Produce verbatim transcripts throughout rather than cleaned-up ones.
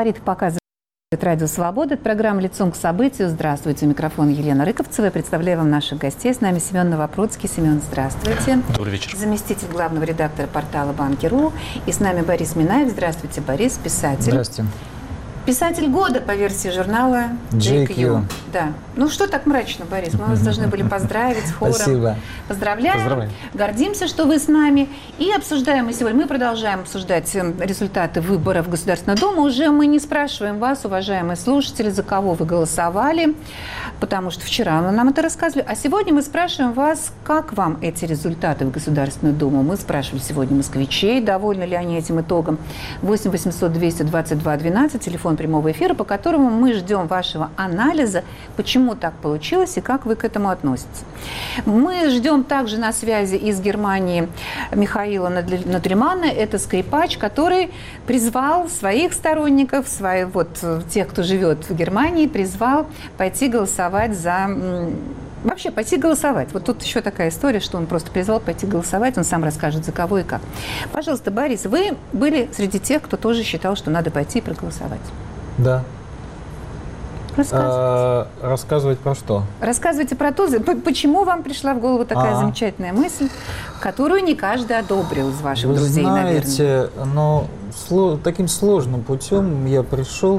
Алфавит показывает Радио Свобода. Это программа «Лицом к событию». Здравствуйте. У микрофона Елена Рыковцева. Я представляю вам наших гостей. С нами Семен Новопроцкий. Семен, здравствуйте. Добрый вечер. Заместитель главного редактора портала Банки.ру. И с нами Борис Минаев. Здравствуйте, Борис, писатель. Здравствуйте. Писатель года по версии журнала джей кью. джей кью. Да. Ну что так мрачно, Борис? Мы вас должны были поздравить с хором. Спасибо. Поздравляем. Поздравляем. Гордимся, что вы с нами. И обсуждаем мы сегодня, мы продолжаем обсуждать результаты выборов в Государственную Думу. Уже мы не спрашиваем вас, уважаемые слушатели, за кого вы голосовали, потому что вчера вы нам это рассказывали. А сегодня мы спрашиваем вас, как вам эти результаты в Государственную Думу. Мы спрашивали сегодня москвичей, довольны ли они этим итогом. восемь восемьсот двести двадцать два двенадцать, телефон прямого эфира, по которому мы ждем вашего анализа, почему так получилось и как вы к этому относитесь. Мы ждем также на связи из Германии Михаила Нотримана. Это скрипач, который призвал своих сторонников, своих, вот, тех, кто живет в Германии, призвал пойти голосовать за... Вообще, пойти голосовать. Вот тут еще такая история, что он просто призвал пойти голосовать, он сам расскажет, за кого и как. Пожалуйста, Борис, вы были среди тех, кто тоже считал, что надо пойти и проголосовать. Да. Рассказывайте. А, рассказывать про что? Рассказывайте про то, почему вам пришла в голову такая А. замечательная мысль, которую не каждый одобрил из ваших Вы друзей, знаете, наверное. но сло, таким сложным путем я пришел.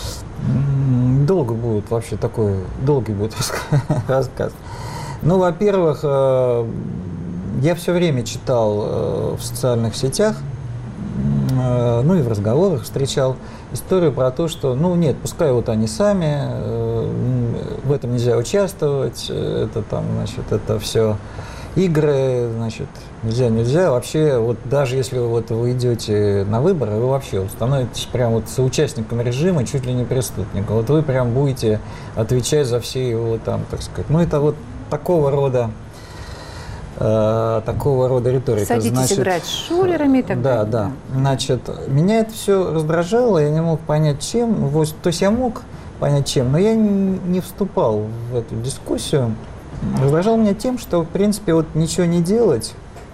Долго будет вообще такой, долгий будет рассказ. Ну, во-первых, я все время читал в социальных сетях, ну и в разговорах встречал историю про то, что, ну нет, пускай вот они сами, в этом нельзя участвовать, это там, значит, это все игры, значит, нельзя, нельзя. Вообще, вот даже если вы, вот, вы идете на выборы, вы вообще вот становитесь прям вот соучастником режима, чуть ли не преступником. Вот вы прям будете отвечать за все его там, так сказать. Ну, это вот такого рода э, такого рода риторика. Садитесь Значит, играть с шулерами и так да, далее. Да, да. Значит, меня это все раздражало, я не мог понять, чем. Вот, то есть я мог понять, чем, но я не, не вступал в эту дискуссию. Раздражал меня тем, что, в принципе, вот ничего не делать,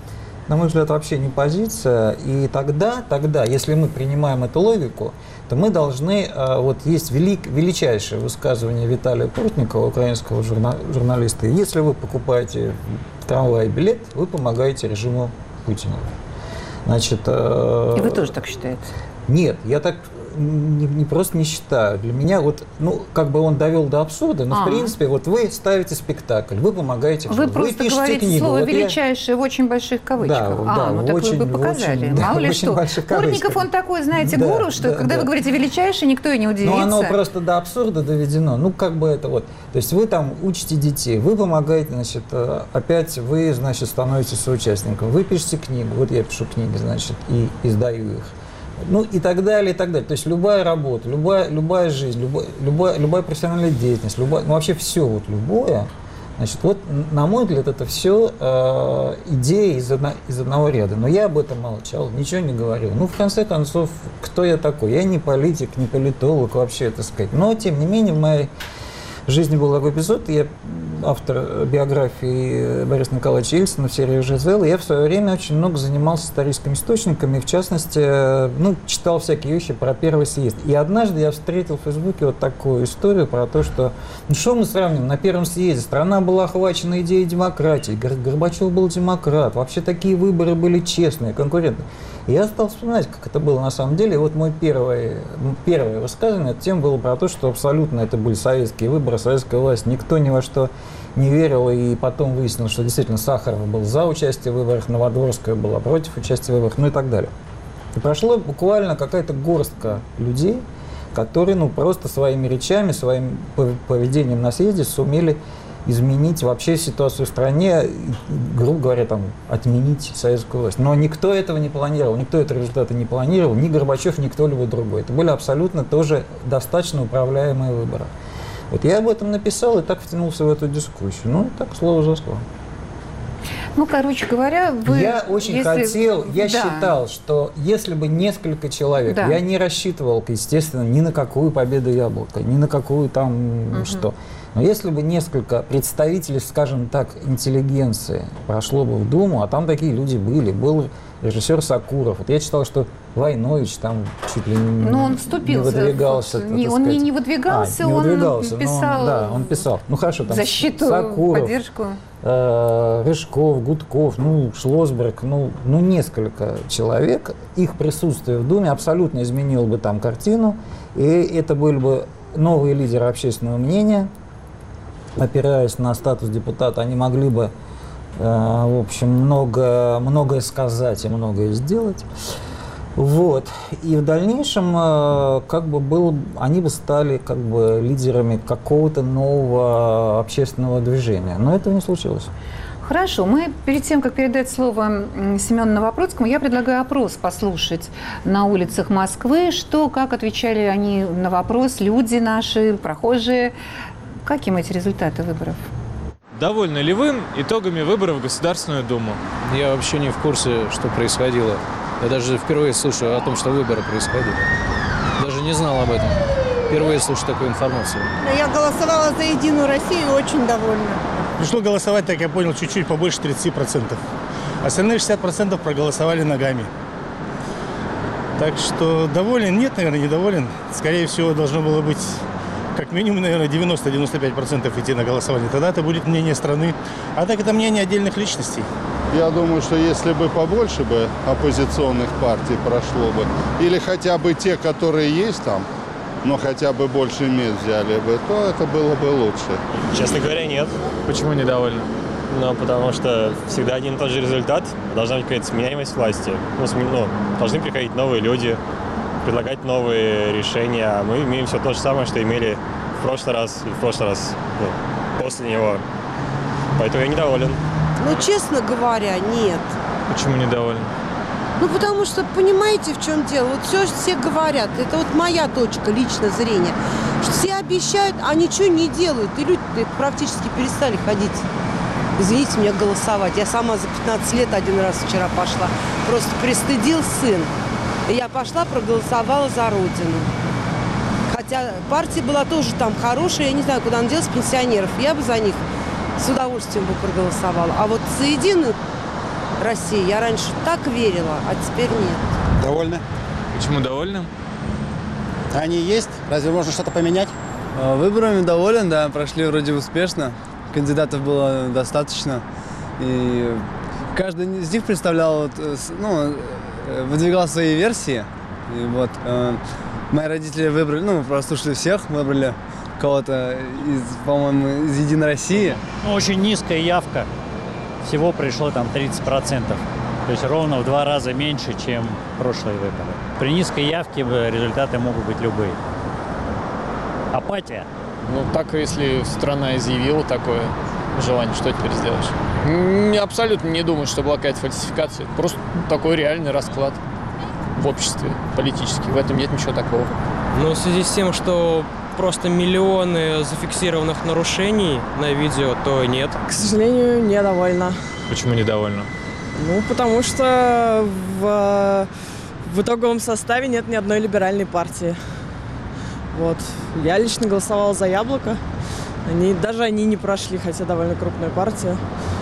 на мой взгляд, вообще не позиция. И тогда, тогда, если мы принимаем эту логику, то мы должны, вот есть велик, величайшее высказывание Виталия Портникова, украинского журна, журналиста, если вы покупаете в трамвае билет, вы помогаете режиму Путина. Значит, и вы тоже так считаете? Нет, я так... Не, не просто не считаю. Для меня вот, ну, как бы он довел до абсурда, но, а. в принципе, вот вы ставите спектакль, вы помогаете. Вы вы просто пишете говорите книгу. слово вот «величайшее» я... в очень больших кавычках. Да, а, да, ну так очень, вы бы показали. Очень, Мало да, ли что. Портников, он такой, знаете, да, гуру, что да, когда да. вы говорите «величайшее», никто и не удивится. Ну, оно просто до абсурда доведено. Ну, как бы это вот. То есть вы там учите детей, вы помогаете, значит, опять вы, значит, становитесь соучастником. Вы пишете книгу, вот я пишу книги, значит, и издаю их. Ну и так далее, и так далее. То есть любая работа, любая, любая жизнь, любая, любая, любая профессиональная деятельность, любая, ну вообще все вот любое, значит, вот на мой взгляд это все э, идеи из, одно, из одного ряда. Но я об этом молчал, ничего не говорил. Ну в конце концов, кто я такой? Я не политик, не политолог вообще, так сказать. Но тем не менее в моей В жизни был такой эпизод, я автор биографии Бориса Николаевича Ельцина в серии «Жизель», я в свое время очень много занимался историческими источниками, в частности, ну, читал всякие вещи про первый съезд. И однажды я встретил в Фейсбуке вот такую историю про то, что, ну, что мы сравним, на первом съезде страна была охвачена идеей демократии, Горбачев был демократ, вообще такие выборы были честные, конкурентные. И я стал вспоминать, как это было на самом деле. И вот мой первое, первое высказывание, эта тема было про то, что абсолютно это были советские выборы, советская власть. Никто ни во что не верил, и потом выяснилось, что действительно Сахаров был за участие в выборах, Новодворская была против участия в выборах, ну и так далее. И прошло буквально какая-то горстка людей, которые, ну, просто своими речами, своим поведением на съезде сумели изменить вообще ситуацию в стране, грубо говоря, там, отменить советскую власть. Но никто этого не планировал, никто этого результата не планировал, ни Горбачев, ни кто-либо другой. Это были абсолютно тоже достаточно управляемые выборы. Вот я об этом написал и так втянулся в эту дискуссию. Ну, так, слово за слово. Ну, короче говоря, вы... Я очень если... хотел, я да. считал, что если бы несколько человек, да. я не рассчитывал, естественно, ни на какую победу Яблока, ни на какую там угу. что. Но если бы несколько представителей, скажем так, интеллигенции прошло бы в Думу, а там такие люди были, был режиссер Сакуров. Вот я читал, что Войнович там чуть ли не, но он вступил, не выдвигался. Не, он не, не выдвигался, а, не он выдвигался, писал, он, да, он писал. Ну хорошо, там защиту, Сакуров, поддержку. Э, Рыжков, Гудков, ну, Шлосберг, ну, ну, несколько человек. Их присутствие в Думе абсолютно изменило бы там картину, и это были бы новые лидеры общественного мнения. Опираясь на статус депутата, они могли бы, э, в общем, много, многое сказать и многое сделать. Вот. И в дальнейшем, э, как бы был, они бы стали как бы лидерами какого-то нового общественного движения. Но этого не случилось. Хорошо. Мы перед тем, как передать слово Семену Новопроцкому, я предлагаю опрос послушать на улицах Москвы, что, как отвечали они на вопрос люди наши, прохожие. Каким эти результаты выборов? Довольны ли вы итогами выборов в Государственную Думу? Я вообще не в курсе, что происходило. Я даже впервые слышу о том, что выборы происходили. Даже не знал об этом. Впервые слышу такую информацию. Я голосовала за «Единую Россию» и очень довольна. Пришло голосовать, так я понял, чуть-чуть побольше тридцати процентов. Остальные шестьдесят процентов проголосовали ногами. Так что доволен? Нет, наверное, недоволен. Скорее всего, должно было быть как минимум, наверное, девяносто — девяносто пять процентов идти на голосование. Тогда это будет мнение страны. А так это мнение отдельных личностей. Я думаю, что если бы побольше бы оппозиционных партий прошло бы, или хотя бы те, которые есть там, но хотя бы больше мест взяли бы, то это было бы лучше. Честно говоря, нет. Почему недовольны? Ну, потому что всегда один и тот же результат. Должна быть какая-то сменяемость власти. Ну, см... ну, должны приходить новые люди, предлагать новые решения. А мы имеем все то же самое, что имели в прошлый раз и в прошлый раз ну, после него. Поэтому я недоволен. Ну, честно говоря, нет. Почему недовольны? Ну, потому что, понимаете, в чем дело? Вот все, все говорят, это вот моя точка личного зрения, что все обещают, а ничего не делают. И люди практически перестали ходить, извините меня, голосовать. Я сама за пятнадцать лет один раз вчера пошла. Просто пристыдил сын. И я пошла, проголосовала за Родину. Хотя партия была тоже там хорошая, я не знаю, куда она делась, пенсионеров. Я бы за них с удовольствием бы проголосовала. А вот за «Единую Россию я раньше так верила, а теперь нет. Довольны? Почему довольны? Они есть? Разве можно что-то поменять? Выборами доволен, да, прошли вроде успешно. Кандидатов было достаточно. И каждый из них представлял, вот, ну, выдвигал свои версии. И вот мои родители выбрали, ну, мы прослушали всех, выбрали кого-то из, по-моему, из «Единой России». Ну, очень низкая явка. Всего пришло там тридцать процентов. То есть ровно в два раза меньше, чем прошлые выборы. При низкой явке результаты могут быть любые. Апатия. Ну, так, если страна изъявила такое желание, что теперь сделаешь? Абсолютно не думаю, что была какая-то фальсификация. Просто такой реальный расклад в обществе политический. В этом нет ничего такого. Ну, в связи с тем, что просто миллионы зафиксированных нарушений на видео, то нет. К сожалению, недовольна. Почему недовольна? Ну, потому что в, в итоговом составе нет ни одной либеральной партии. Вот. Я лично голосовала за «Яблоко». Они, даже они не прошли, хотя довольно крупная партия.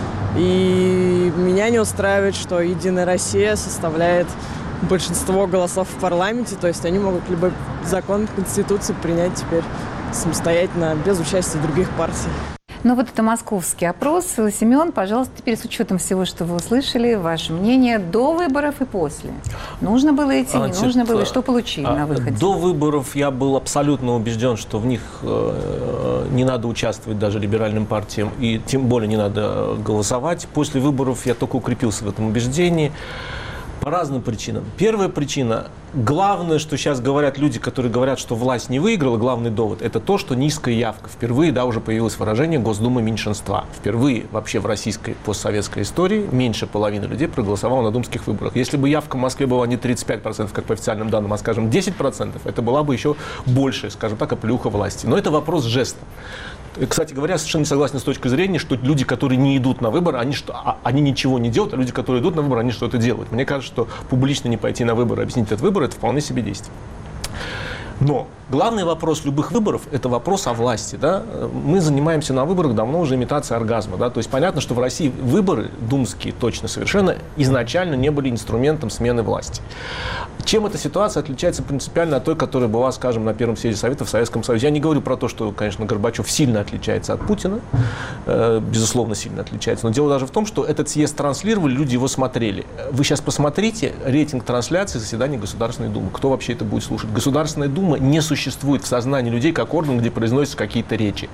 И меня не устраивает, что «Единая Россия» составляет большинство голосов в парламенте, то есть они могут любой закон, конституцию принять теперь самостоятельно, без участия других партий. Ну вот это московский опрос. Семен, пожалуйста, теперь с учетом всего, что вы услышали, ваше мнение до выборов и после. Нужно было идти, Значит, не нужно было, и что получили на выходе? До выборов я был абсолютно убежден, что в них э, не надо участвовать даже либеральным партиям, и тем более не надо голосовать. После выборов я только укрепился в этом убеждении. По разным причинам. Первая причина, главное, что сейчас говорят люди, которые говорят, что власть не выиграла, главный довод, это то, что низкая явка. Впервые, да, уже появилось выражение Госдумы меньшинства. Впервые вообще в российской постсоветской истории меньше половины людей проголосовало на думских выборах. Если бы явка в Москве была не тридцать пять процентов, как по официальным данным, а, скажем, десять процентов, это была бы еще больше, скажем так, оплеуха власти. Но это вопрос жеста. Кстати говоря, совершенно не согласен с точки зрения, что люди, которые не идут на выборы, они, что, они ничего не делают, а люди, которые идут на выборы, они что-то делают. Мне кажется, что публично не пойти на выборы, объяснить этот выбор, это вполне себе действие. Но главный вопрос любых выборов – это вопрос о власти. Да? Мы занимаемся на выборах давно уже имитацией оргазма. Да? То есть понятно, что в России выборы, думские точно совершенно, изначально не были инструментом смены власти. Чем эта ситуация отличается принципиально от той, которая была, скажем, на Первом съезде Советов в Советском Союзе? Я не говорю про то, что, конечно, Горбачев сильно отличается от Путина, э, безусловно, сильно отличается. Но дело даже в том, что этот съезд транслировали, люди его смотрели. Вы сейчас посмотрите рейтинг трансляции заседаний Государственной Думы. Кто вообще это будет слушать? Государственная Дума не существует в сознании людей как орган, где произносятся какие-то речи.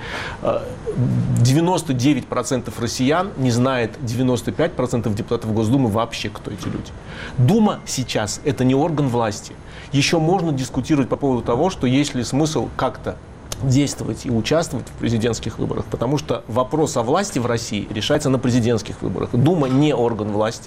девяносто девять процентов россиян не знает девяносто пять процентов депутатов Госдумы вообще, кто эти люди. Дума сейчас – это не орган власти. Еще можно дискутировать по поводу того, что есть ли смысл как-то действовать и участвовать в президентских выборах, потому что вопрос о власти в России решается на президентских выборах. Дума не орган власти.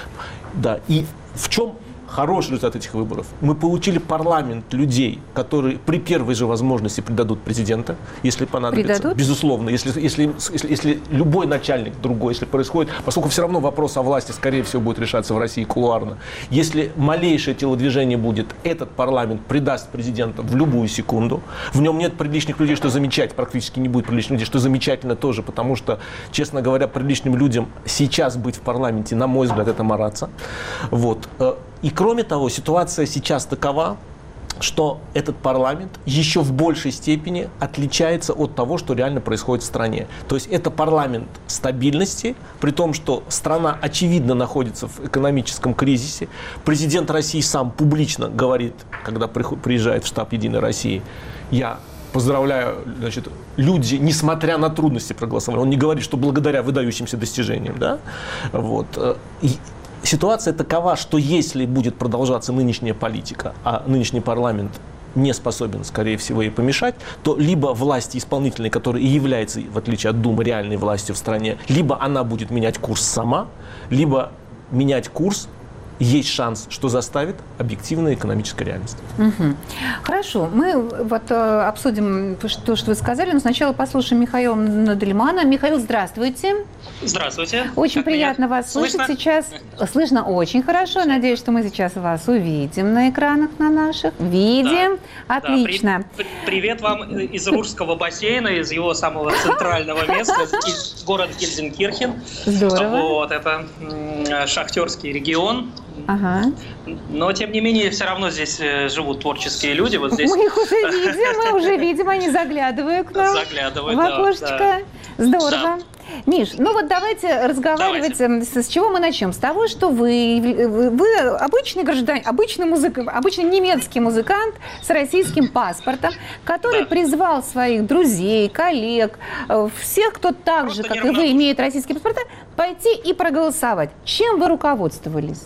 Да. И в чем хороший результат этих выборов? Мы получили парламент людей, которые при первой же возможности предадут президента, если понадобится. Предадут? Безусловно. Если, если, если, если любой начальник другой, если происходит, поскольку все равно вопрос о власти, скорее всего, будет решаться в России кулуарно. Если малейшее телодвижение будет, этот парламент предаст президента в любую секунду. В нем нет приличных людей, что замечательно, практически не будет приличных людей, что замечательно тоже, потому что, честно говоря, приличным людям сейчас быть в парламенте, на мой взгляд, это мараться. Вот. И кроме того, ситуация сейчас такова, что этот парламент еще в большей степени отличается от того, что реально происходит в стране. То есть это парламент стабильности, при том, что страна очевидно находится в экономическом кризисе. Президент России сам публично говорит, когда приезжает в штаб «Единой России», я поздравляю, значит, люди, несмотря на трудности, проголосовали. Он не говорит, что благодаря выдающимся достижениям. Да? Вот. И ситуация такова, что если будет продолжаться нынешняя политика, а нынешний парламент не способен, скорее всего, ей помешать, то либо власть исполнительной, которая и является, в отличие от Думы, реальной властью в стране, либо она будет менять курс сама, либо менять курс есть шанс, что заставит объективная экономическая реальность. Угу. Хорошо, мы вот э, обсудим то, что вы сказали, но сначала послушаем Михаила Надельмана. Михаил, здравствуйте. Здравствуйте. Очень как приятно меня? вас слышать Слышно? сейчас. Слышно очень хорошо. Надеюсь, что мы сейчас вас увидим на экранах на наших. Видим. Да. Отлично. Да, при, привет вам из Рурского бассейна, из его самого центрального места, из города Гельзенкирхен. Здорово. Вот, это шахтерский регион. Ага. Но, тем не менее, все равно здесь живут творческие люди. Вот здесь... Мы их уже видим, мы уже видим, они заглядывают к нам Заглядывают, в окошечко. Да. Здорово. Да. Миш, ну вот давайте разговаривать. Давайте. С чего мы начнем? С того, что вы, вы обычный гражданин, обычный музык, обычный немецкий музыкант с российским паспортом, который да. призвал своих друзей, коллег, всех, кто так Просто же, как и вы, имеет российские паспорта, пойти и проголосовать. Чем вы руководствовались?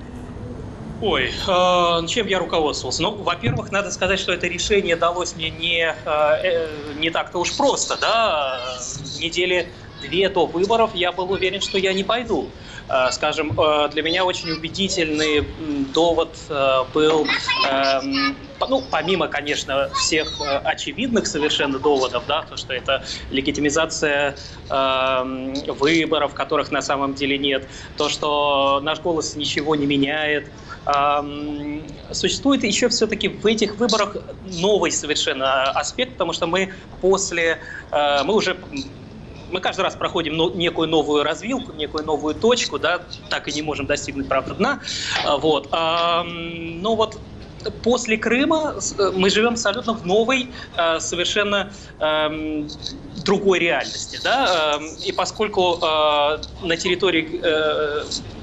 Ой, э, чем я руководствовался? Ну, во-первых, надо сказать, что это решение далось мне не, э, не так-то уж просто, да, недели две до выборов я был уверен, что я не пойду. Э, скажем, э, для меня очень убедительный довод э, был, э, ну, помимо, конечно, всех э, очевидных совершенно доводов, да, то, что это легитимизация э, выборов, которых на самом деле нет, то, что наш голос ничего не меняет. Эм, существует еще все-таки в этих выборах новый совершенно аспект, потому что мы после, э, мы уже, мы каждый раз проходим но, некую новую развилку, некую новую точку, да, так и не можем достигнуть, правда, дна, вот, эм, но вот после Крыма мы живем абсолютно в новой, совершенно э, другой реальности, да, и поскольку э, на территории э,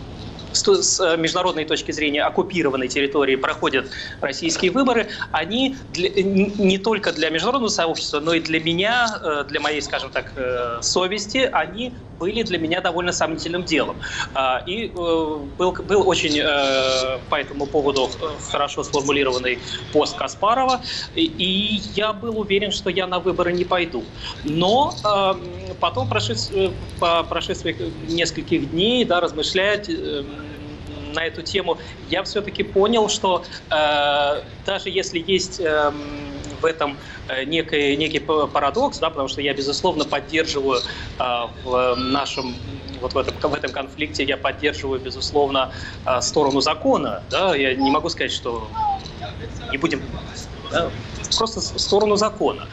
с международной точки зрения оккупированной территории проходят российские выборы, они для, не только для международного сообщества, но и для меня, для моей, скажем так, совести, они были для меня довольно сомнительным делом. И был, был очень по этому поводу хорошо сформулированный пост Каспарова, и я был уверен, что я на выборы не пойду. Но потом, по прошествии нескольких дней, да, размышлять на эту тему, я все-таки понял, что э, даже если есть э, в этом э, некий, некий парадокс, да, потому что я, безусловно, поддерживаю э, в нашем, вот в этом, в этом конфликте, я поддерживаю, безусловно, э, сторону закона. Да, я не могу сказать, что не будем да, просто в сторону закона.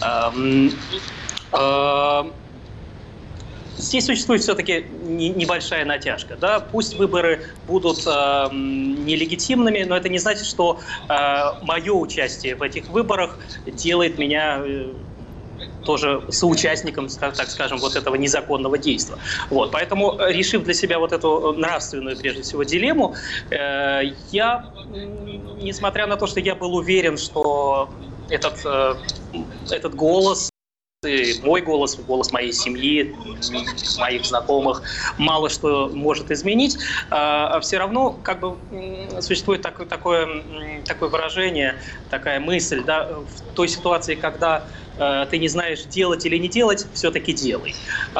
Здесь существует все-таки небольшая натяжка. Да? Пусть выборы будут э, нелегитимными, но это не значит, что э, мое участие в этих выборах делает меня э, тоже соучастником, так скажем, вот этого незаконного действия. Вот. Поэтому, решив для себя вот эту нравственную, прежде всего, дилемму, э, я, несмотря на то, что я был уверен, что этот, э, этот голос, мой голос, голос моей семьи, моих знакомых, мало что может изменить, а все равно как бы существует такое, такое, такое выражение, такая мысль, да, в той ситуации, когда ты не знаешь, делать или не делать, все-таки делай.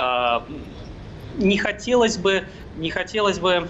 Не хотелось бы, не хотелось бы.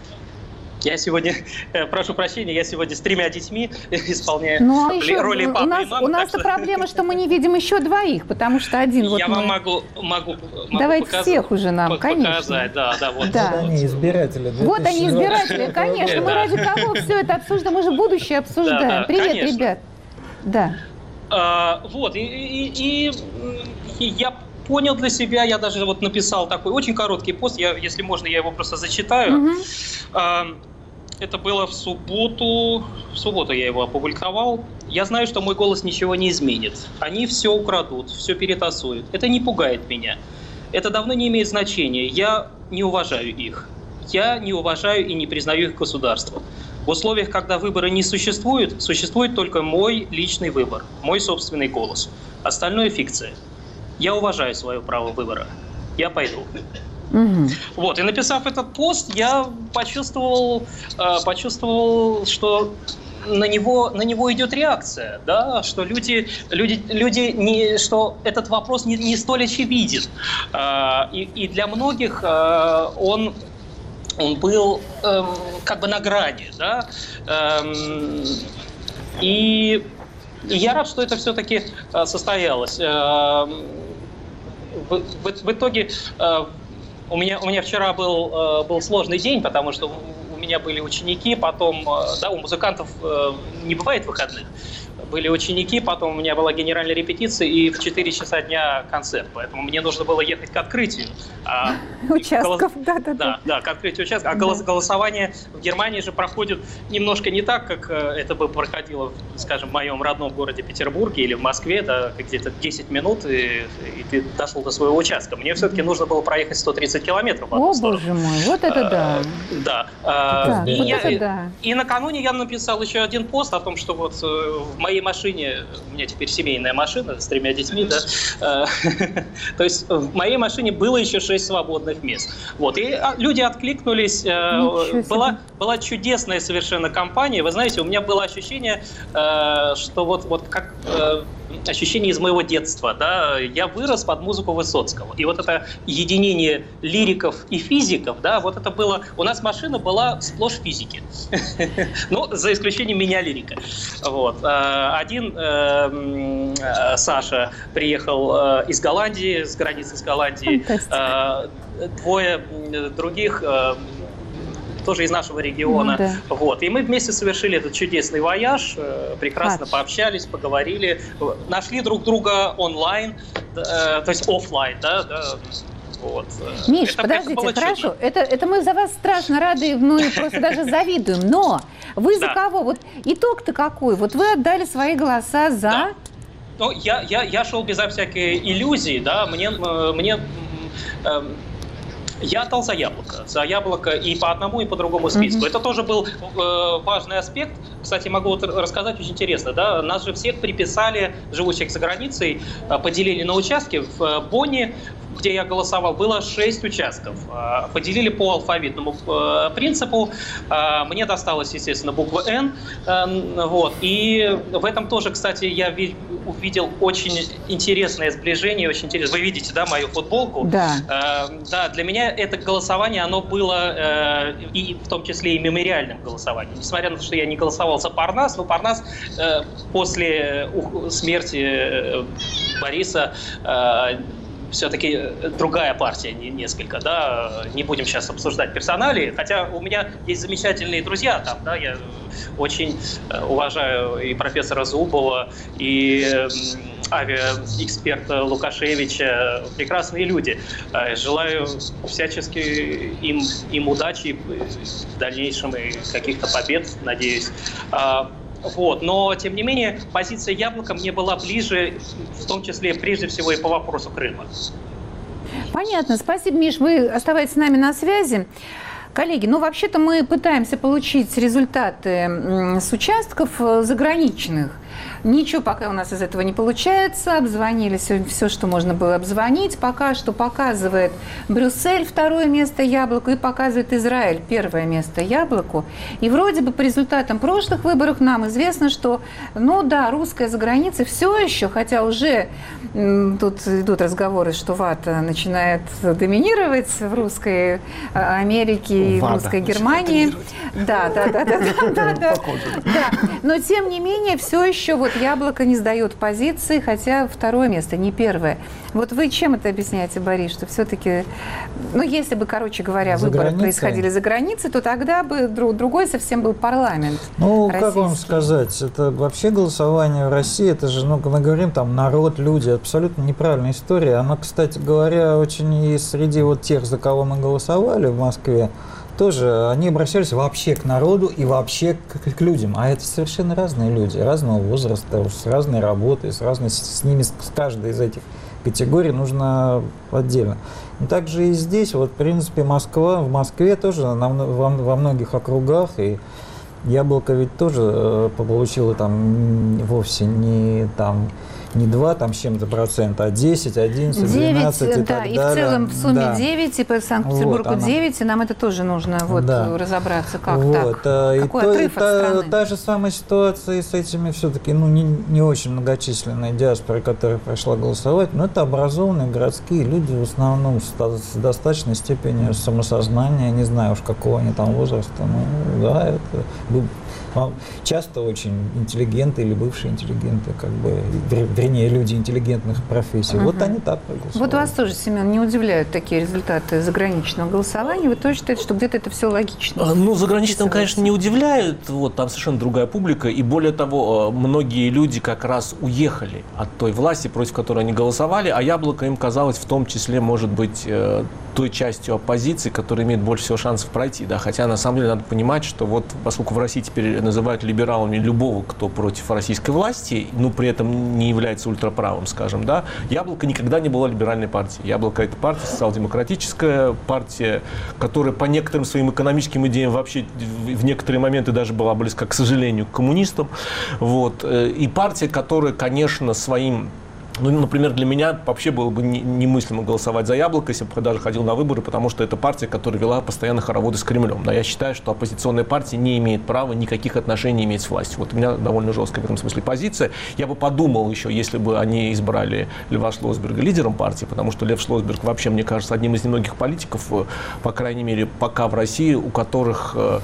Я сегодня, прошу прощения, я сегодня с тремя детьми исполняю ну, а еще роли папы у нас, и мамы. У нас-то что... проблема, что мы не видим еще двоих, потому что один вот Я мы... вам могу, могу, могу Давайте показать, всех уже нам, конечно. Показать, да, да, вот. Да. Вот они, избиратели. Вот они, избиратели, конечно. Мы Да. ради кого все это обсуждаем? Мы же будущее обсуждаем. Да, да, Привет, конечно. ребят. Да. А, вот, и, и, и, и я понял для себя, я даже вот написал такой очень короткий пост, я, если можно, я его просто зачитаю. Угу. А, это было в субботу, в субботу я его опубликовал. Я знаю, что мой голос ничего не изменит. Они все украдут, все перетасуют. Это не пугает меня. Это давно не имеет значения. Я не уважаю их. Я не уважаю и не признаю их государство. В условиях, когда выбора не существует, существует только мой личный выбор, мой собственный голос. Остальное фикция. Я уважаю свое право выбора. Я пойду. Угу. Вот, и написав этот пост, я почувствовал, э, почувствовал, что на него, на него идет реакция, да, что люди, люди, люди не, что этот вопрос не, не столь очевиден. Э, и, и для многих э, он, он был э, как бы на грани, да. Э, и, и я рад, что это все-таки состоялось. Э, в, в, в итоге э, У меня, у меня вчера был, был сложный день, потому что у меня были ученики, потом, да, у музыкантов не бывает выходных. Были ученики, потом у меня была генеральная репетиция, и в четыре часа дня концерт, поэтому мне нужно было ехать к открытию. А Участков, голос... да, да, да. Да, да, к открытию участка. А да. голос... голосование в Германии же проходит немножко не так, как это бы проходило, скажем, в моем родном городе Петербурге или в Москве, да, где-то десять минут, и, и ты дошел до своего участка. Мне все-таки нужно было проехать сто тридцать километров. О, боже мой, вот это да. А, да. Да, и, вот я, это да. и накануне я написал еще один пост о том, что вот в моей машине, у меня теперь семейная машина с тремя детьми, да, то есть в моей машине было еще шесть свободных мест. Вот, и люди откликнулись, была, была чудесная совершенно компания. Вы знаете, у меня было ощущение, что вот, вот как ощущение из моего детства, да, я вырос под музыку Высоцкого, и вот это единение лириков и физиков, да, вот это было, у нас машина была сплошь физики, ну, за исключением меня лирика, вот, один Саша приехал из Голландии, с границы с Голландией, двое других тоже из нашего региона. Ну, да. Вот. И мы вместе совершили этот чудесный вояж, прекрасно Хадж. пообщались, поговорили, нашли друг друга онлайн, то есть офлайн, да, да. Вот. Миш, это, подождите, это хорошо, это, это мы за вас страшно рады, ну и просто даже завидуем, но вы за да. кого? Вот итог-то какой? Вот вы отдали свои голоса за... Да. Ну, я, я, я шел безо всякой иллюзии, да, мне... мне э, Я отдал за яблоко. За яблоко и по одному, и по другому списку. Mm-hmm. Это тоже был э, важный аспект. Кстати, могу вот рассказать очень интересно. Да? Нас же всех приписали, живущих за границей, э, поделили на участки. В э, Бонне, где я голосовал, было шесть участков. Э, поделили по алфавитному э, принципу. Э, мне досталась, естественно, буква «Н». Э, вот. И в этом тоже, кстати, я ви- увидел очень интересное сближение. Очень интересно. Вы видите, да, мою футболку? Да. Э, да, для меня это голосование, оно было э, и в том числе и мемориальным голосованием. Несмотря на то, что я не голосовал за Парнас, но Парнас э, после смерти Бориса э, все-таки другая партия несколько, да, не будем сейчас обсуждать персоналии, хотя у меня есть замечательные друзья там, да, я очень уважаю и профессора Зубова, и авиаэксперта Лукашевича, прекрасные люди. Желаю всячески им, им удачи в дальнейшем и каких-то побед, надеюсь. Вот. Но, тем не менее, позиция «Яблока» мне была ближе, в том числе, прежде всего, и по вопросу Крыма. Понятно. Спасибо, Миш. Вы оставайтесь с нами на связи. Коллеги, ну, вообще-то мы пытаемся получить результаты с участков заграничных. Ничего пока у нас из этого не получается. Обзвонили все, что можно было обзвонить. Пока что показывает Брюссель второе место Яблоку и показывает Израиль первое место Яблоку. И вроде бы по результатам прошлых выборов нам известно, что, ну да, русская за границей все еще, хотя уже м, тут идут разговоры, что ВАТА начинает доминировать в русской Америке и в русской Германии. Да, да, да, да, да, да, да. Но тем не менее, все еще вот Яблоко не сдает позиции, хотя второе место, не первое. Вот вы чем это объясняете, Борис, что все-таки, ну, если бы, короче говоря, за выборы границей? происходили за границей, то тогда бы другой совсем был парламент. Ну, российский. как вам сказать, это вообще голосование в России, это же, ну, мы говорим, там, народ, люди, абсолютно неправильная история. Она, кстати говоря, очень и среди вот тех, за кого мы голосовали в Москве, тоже они обращались вообще к народу и вообще к, к людям. А это совершенно разные люди, разного возраста, с разной работой, с, разной, с ними, с каждой из этих категорий нужно отдельно. Но также и здесь, вот, в принципе, Москва, в Москве тоже на, во, во многих округах, и Яблоко ведь тоже э, получило там вовсе не там не два там с чем-то процента, а десять, одиннадцать, двенадцать и да, так и далее. в целом в сумме да. девять, и по Санкт-Петербургу вот девять, и нам это тоже нужно вот, да. разобраться, как вот. так. И Какой то, отрыв и от страны? Та, та же самая ситуация с этими все-таки ну, не, не очень многочисленной диаспорой, которая пришла голосовать, но это образованные городские люди, в основном с, с достаточной степенью самосознания, не знаю уж какого они там возраста, но да, это часто очень интеллигенты или бывшие интеллигенты, как бы, вернее, люди интеллигентных профессий. Угу. Вот они так проголосовали. Вот вас тоже, Семен, не удивляют такие результаты заграничного голосования? Вы тоже считаете, что где-то это все логично? Ну, заграничным, конечно, не удивляют. Вот, там совершенно другая публика. И более того, многие люди как раз уехали от той власти, против которой они голосовали, а Яблоко им казалось в том числе, может быть, той частью оппозиции, которая имеет больше всего шансов пройти. Да? Хотя, на самом деле, надо понимать, что вот, поскольку в России теперь называют либералами любого, кто против российской власти, но при этом не является ультраправым, скажем, да, Яблоко никогда не была либеральной партией. Яблоко – это партия социал-демократическая, партия, которая по некоторым своим экономическим идеям вообще в некоторые моменты даже была близка, к сожалению, к коммунистам. Вот. И партия, которая, конечно, своим... Ну, например, для меня вообще было бы немыслимо голосовать за Яблоко, если бы я даже ходил на выборы, потому что это партия, которая вела постоянно хороводы с Кремлем. Но я считаю, что оппозиционная партия не имеет права никаких отношений иметь с властью. Вот у меня довольно жесткая в этом смысле позиция. Я бы подумал еще, если бы они избрали Льва Шлосберга лидером партии, потому что Лев Шлосберг вообще, мне кажется, одним из немногих политиков, по крайней мере, пока в России, у которых э,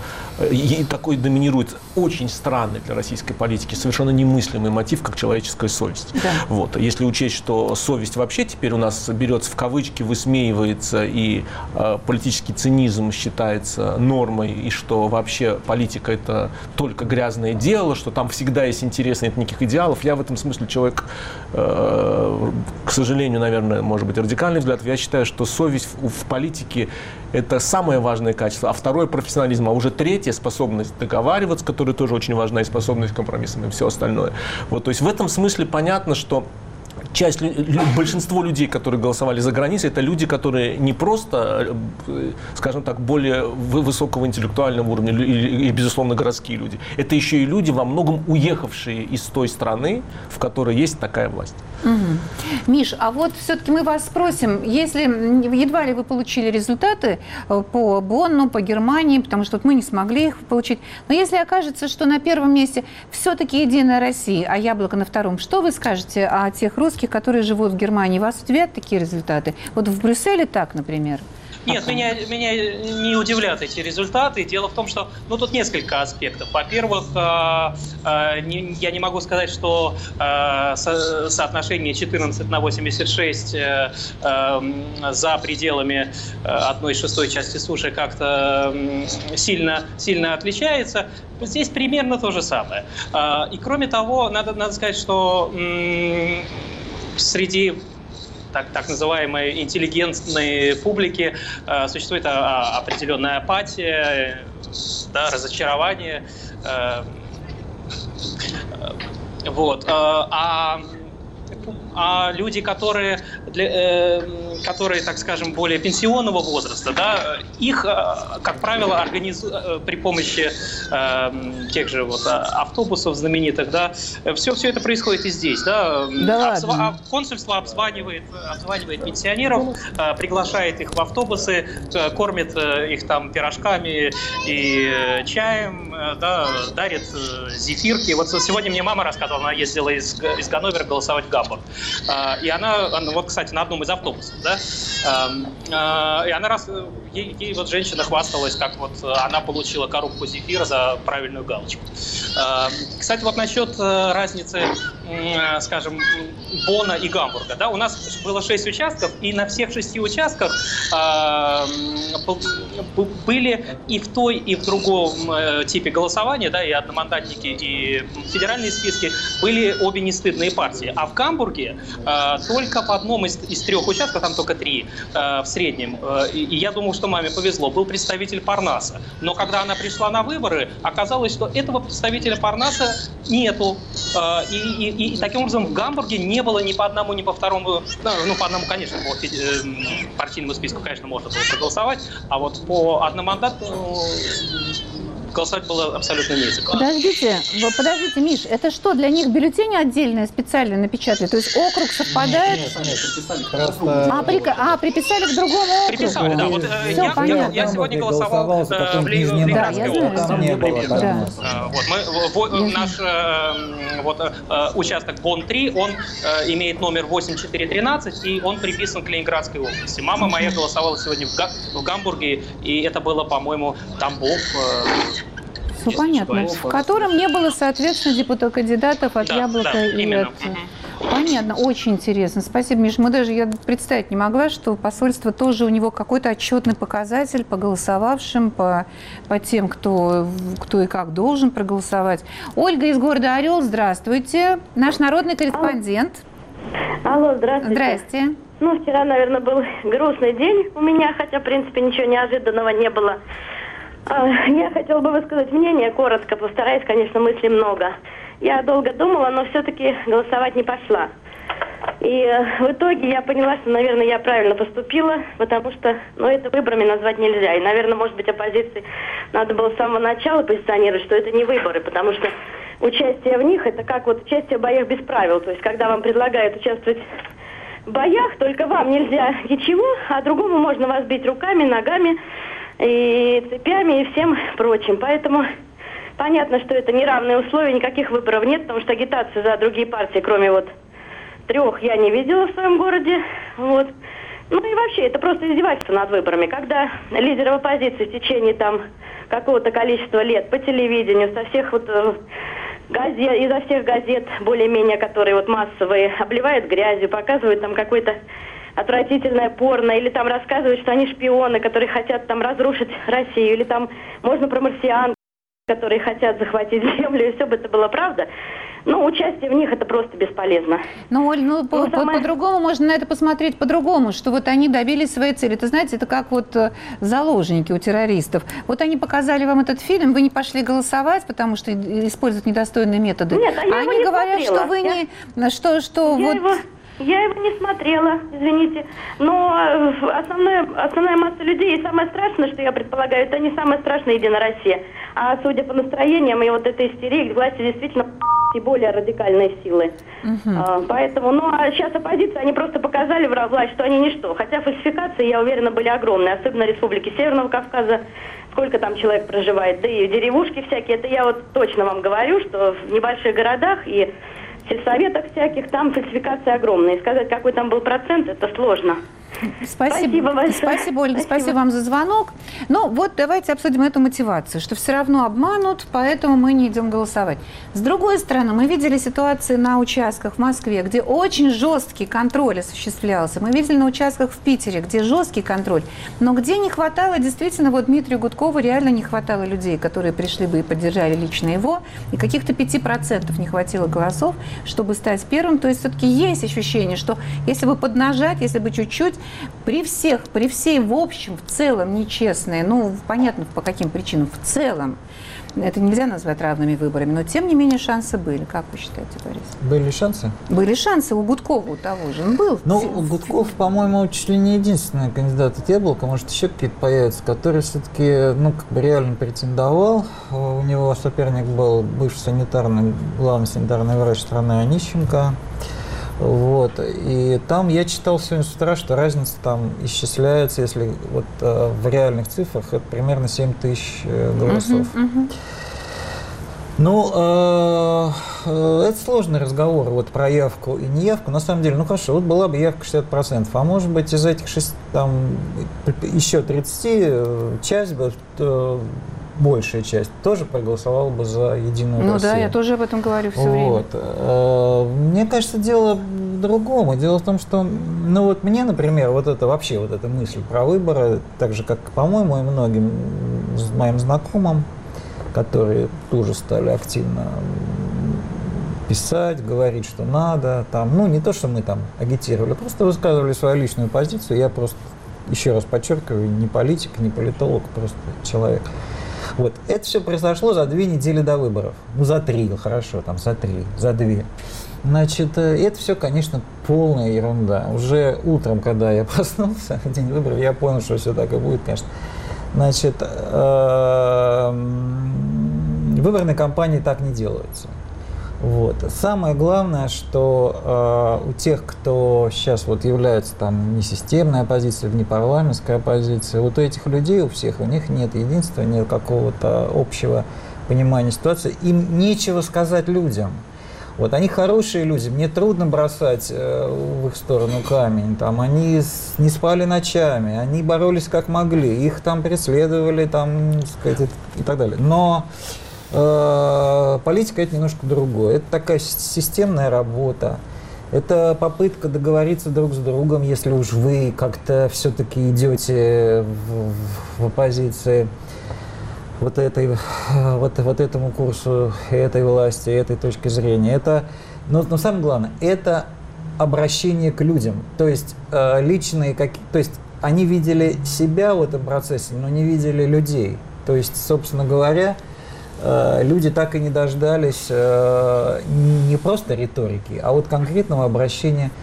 такой доминирует очень странный для российской политики, совершенно немыслимый мотив, как человеческая совесть. Да. Вот. Если учесть, что совесть вообще теперь у нас берется в кавычки, высмеивается, и э, политический цинизм считается нормой, и что вообще политика – это только грязное дело, что там всегда есть интересы, нет никаких идеалов. Я в этом смысле человек, э, к сожалению, наверное, может быть, радикальный взгляд. Я считаю, что совесть в, в политике – это самое важное качество, а второе – профессионализм, а уже третье – способность договариваться, которая тоже очень важна, и способность к компромиссам, и все остальное. Вот, то есть в этом смысле понятно, что часть, большинство людей, которые голосовали за границей, это люди, которые не просто, скажем так, более высокого интеллектуального уровня, и, и, безусловно, городские люди. Это еще и люди, во многом уехавшие из той страны, в которой есть такая власть. Угу. Миш, а вот все-таки мы вас спросим, если едва ли вы получили результаты по Бонну, по Германии, потому что вот мы не смогли их получить, но если окажется, что на первом месте все-таки Единая Россия, а Яблоко на втором, что вы скажете о тех русских, которые живут в Германии? Вас удивят такие результаты? Вот в Брюсселе так, например. Нет, меня, меня не удивляют эти результаты. Дело в том, что ну, тут несколько аспектов. Во-первых, э, э, не, я не могу сказать, что э, со, соотношение четырнадцать на восемьдесят шесть э, э, за пределами одной шестой части суши как-то э, сильно, сильно отличается. Здесь примерно то же самое. Э, и кроме того, надо, надо сказать, что э, среди Так, так называемой интеллигентной публики э, существует а, определенная апатия, да, разочарование. Э, э, вот. Э, а, а люди, которые, для, э, которые, так скажем, более пенсионного возраста, да, их, э, как правило, организуют э, при помощи э, тех же вот, автобусов знаменитых, да, все, все это происходит и здесь, да. Да Обзва- ладно. Консульство обзванивает, обзванивает пенсионеров, э, приглашает их в автобусы, э, кормит э, их там пирожками и э, чаем, э, да, дарит э, зефирки. Вот сегодня мне мама рассказывала, она ездила из, из Ганновера голосовать в Гамбург. И она, вот, кстати, на одном из автобусов, да, и она раз, ей, ей вот женщина хвасталась, как вот она получила коробку зефира за правильную галочку. Кстати, вот насчет разницы, скажем, Бонна и Гамбурга, да, у нас было шесть участков, и на всех шести участках были и в той, и в другом типе голосования, да, и одномандатники, и федеральные списки, были обе нестыдные партии. А в Гамбурге э, только в одном из, из трех участков, там только три э, в среднем, э, и, и я думал, что маме повезло, был представитель Парнаса. Но когда она пришла на выборы, оказалось, что этого представителя Парнаса нету. Э, и, и, и таким образом в Гамбурге не было ни по одному, ни по второму, ну, по одному, конечно, по э, партийному списку, конечно, можно было проголосовать, а вот по одномандатному голосовать было абсолютно не за кого. Подождите, вы- подождите, Миш, это что, для них бюллетени отдельные специально напечатали? То есть округ совпадает? Нет, нет, приписали просто... А, прика- а, приписали к другому округу? Приписали, да. Вот, э, Всё я, понятно. я, я сегодня голосовал за э, какой-нибудь в Ли- в Нижний Ленинградской Новгород. области. Там не было Примерно. Парнаса. Э, Вот, мы, во- наш э, вот, э, участок Бонн три, он э, имеет номер восемь четыре тринадцать, и он приписан к Ленинградской области. Мама моя голосовала сегодня в, Га- в Гамбурге, и это было, по-моему, Тамбов. Э, Все если понятно. не ошибаюсь. В котором не было, соответственно, депутатов кандидатов от Да, Яблока да, и именно. от... Понятно, очень интересно. Спасибо, Миш. Мы даже, я представить не могла, что посольство тоже у него какой-то отчетный показатель по голосовавшим, по, по тем, кто, кто и как должен проголосовать. Ольга из города Орел, здравствуйте. Наш народный корреспондент. Алло, здравствуйте. Здрасте. Ну, вчера, наверное, был грустный день у меня, хотя, в принципе, ничего неожиданного не было. А, Я хотела бы высказать мнение, коротко, постараюсь, конечно, мыслей много. Я долго думала, но все-таки голосовать не пошла. И э, в итоге я поняла, что, наверное, я правильно поступила, потому что, ну, это выборами назвать нельзя. И, наверное, может быть, оппозиции надо было с самого начала позиционировать, что это не выборы, потому что участие в них – это как вот участие в боях без правил. То есть, когда вам предлагают участвовать в боях, только вам нельзя ничего, а другому можно вас бить руками, ногами, и цепями, и всем прочим. Поэтому понятно, что это неравные условия, никаких выборов нет, потому что агитации за другие партии, кроме вот трех, я не видела в своем городе. Вот. Ну и вообще, это просто издевательство над выборами. Когда лидеры оппозиции в течение там какого-то количества лет по телевидению, со всех вот э, газет, изо всех газет, более-менее, которые вот массовые, обливают грязью, показывают там какой-то отвратительное порно, или там рассказывают, что они шпионы, которые хотят там разрушить Россию, или там можно про марсиан, которые хотят захватить землю, и все бы это было правда. Но участие в них это просто бесполезно. Ну, Оль, ну, по- по- самое- по-другому можно на это посмотреть по-другому, что вот они добились своей цели. Это, знаете, это как вот э, заложники у террористов. Вот они показали вам этот фильм, вы не пошли голосовать, потому что и- используют недостойные методы. Нет, а я они его не говорят, смотрела. что вы Я- не... Что, что Я вот... его, я его не смотрела, извините. Но э, основная, основная масса людей, и самое страшное, что я предполагаю, это не самое страшное Единая Россия. А судя по настроениям и вот этой истерии, к власти действительно и более радикальные силы. А, поэтому, ну а сейчас оппозиция, они просто показали в власть, что они ничто. Хотя фальсификации, я уверена, были огромные, особенно республики Северного Кавказа. Сколько там человек проживает, да и деревушки всякие. Это я вот точно вам говорю, что в небольших городах и в сельсоветах всяких там фальсификации огромные. Сказать, какой там был процент, это сложно. Спасибо. Спасибо большое. Спасибо, Ольга, спасибо. спасибо вам за звонок. Ну, вот давайте обсудим эту мотивацию, что все равно обманут, поэтому мы не идем голосовать. С другой стороны, мы видели ситуации на участках в Москве, где очень жесткий контроль осуществлялся. Мы видели на участках в Питере, где жесткий контроль, но где не хватало, действительно, вот Дмитрию Гудкову реально не хватало людей, которые пришли бы и поддержали лично его, и каких-то пяти процентов не хватило голосов, чтобы стать первым. То есть все-таки есть ощущение, что если бы поднажать, если бы чуть-чуть, при всех, при всей в общем, в целом нечестные, ну, понятно, по каким причинам, в целом, это нельзя назвать равными выборами, но тем не менее шансы были. Как вы считаете, Борис? Были шансы? Были шансы у Гудкова, у того же. Он был. Ну, Гудков, по-моему, чуть ли не единственный кандидат от Яблока, может, еще какие-то появятся, который все-таки, ну, как бы реально претендовал. У него соперник был бывший санитарный, главный санитарный врач страны Онищенко. Вот. И там я читал сегодня с утра, что разница там исчисляется, если вот э, в реальных цифрах, это примерно семь тысяч э, голосов. Uh-huh, uh-huh. Ну, э, э, это сложный разговор вот про явку и неявку. На самом деле, ну хорошо, вот была бы явка шестьдесят процентов, а может быть из этих шести, там, еще тридцать, часть бы, э, большая часть тоже проголосовала бы за Единую ну, Россию. Ну да, я тоже об этом говорю все вот. время. Мне кажется, дело в другом. Дело в том, что, ну вот мне, например, вот это вообще вот эта мысль про выборы, так же, как, по-моему, и многим моим знакомым, которые тоже стали активно писать, говорить, что надо, там, ну не то, что мы там агитировали, просто высказывали свою личную позицию. Я просто, еще раз подчеркиваю, не политик, не политолог, просто человек. Вот. Это все произошло за две недели до выборов. Ну, за три, хорошо, там, за три, за две. Значит, это все, конечно, полная ерунда. Уже утром, когда я проснулся в день выборов, я понял, что все так и будет, конечно. Значит, выборные кампании так не делаются. Вот. Самое главное, что э, у тех, кто сейчас вот является там не системной оппозицией, не парламентской оппозицией, вот у этих людей, у всех, у них нет единства, нет какого-то общего понимания ситуации. Им нечего сказать людям. Вот они хорошие люди, мне трудно бросать э, в их сторону камень. Там, они с, не спали ночами, они боролись как могли, их там преследовали там, сказать, и так далее. Но политика — это немножко другое. Это такая системная работа. Это попытка договориться друг с другом, если уж вы как-то все-таки идете в, в оппозиции вот, этой, вот, вот этому курсу, этой власти, этой точки зрения. Это, но, но самое главное, это обращение к людям. То есть э, личные, как, то есть они видели себя в этом процессе, но не видели людей. То есть, собственно говоря, люди так и не дождались э, не просто риторики, а вот конкретного обращения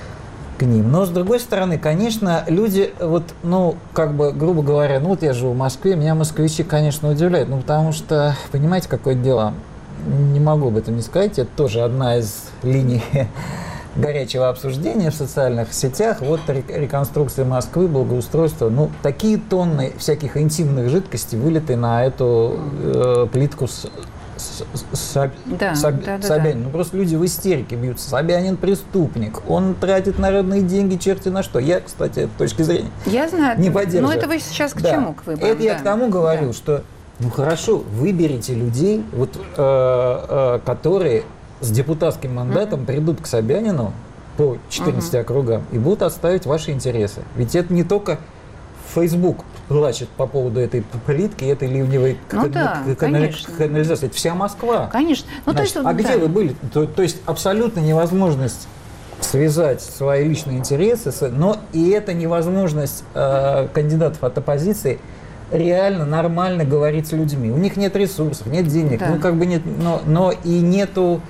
к ним. Но, с другой стороны, конечно, люди, вот, ну, как бы, грубо говоря, ну, вот я живу в Москве, меня москвичи, конечно, удивляют, ну, потому что, понимаете, какое дело, не могу об этом не сказать, это тоже одна из линий горячего обсуждения в социальных сетях. Вот реконструкция Москвы, благоустройство. Ну, такие тонны всяких интимных жидкостей вылиты на эту э, плитку с, с, с, да, с, да, да, Собянин. да. Ну, просто люди в истерике бьются. Собянин преступник. Он тратит народные деньги черти на что. Я, кстати, с точки зрения я знаю, не поддерживаю. Но это вы сейчас к да. чему? К выборам? Это да. я к тому говорю, да. что, ну, хорошо, выберите людей, вот, э, э, которые с депутатским мандатом mm-hmm. придут к Собянину по четырнадцати uh-huh. округам и будут отставить ваши интересы. Ведь это не только Facebook плачет по поводу этой плитки, этой ливневой ну, кан- да, кан- канализации. Это вся Москва. Конечно. Ну, Значит, то есть, а да. где вы были? То, то есть абсолютно невозможность связать свои личные интересы, с, но и это невозможность э, кандидатов от оппозиции реально нормально говорить с людьми. У них нет ресурсов, нет денег, да. ну как бы нет, но, но и нету.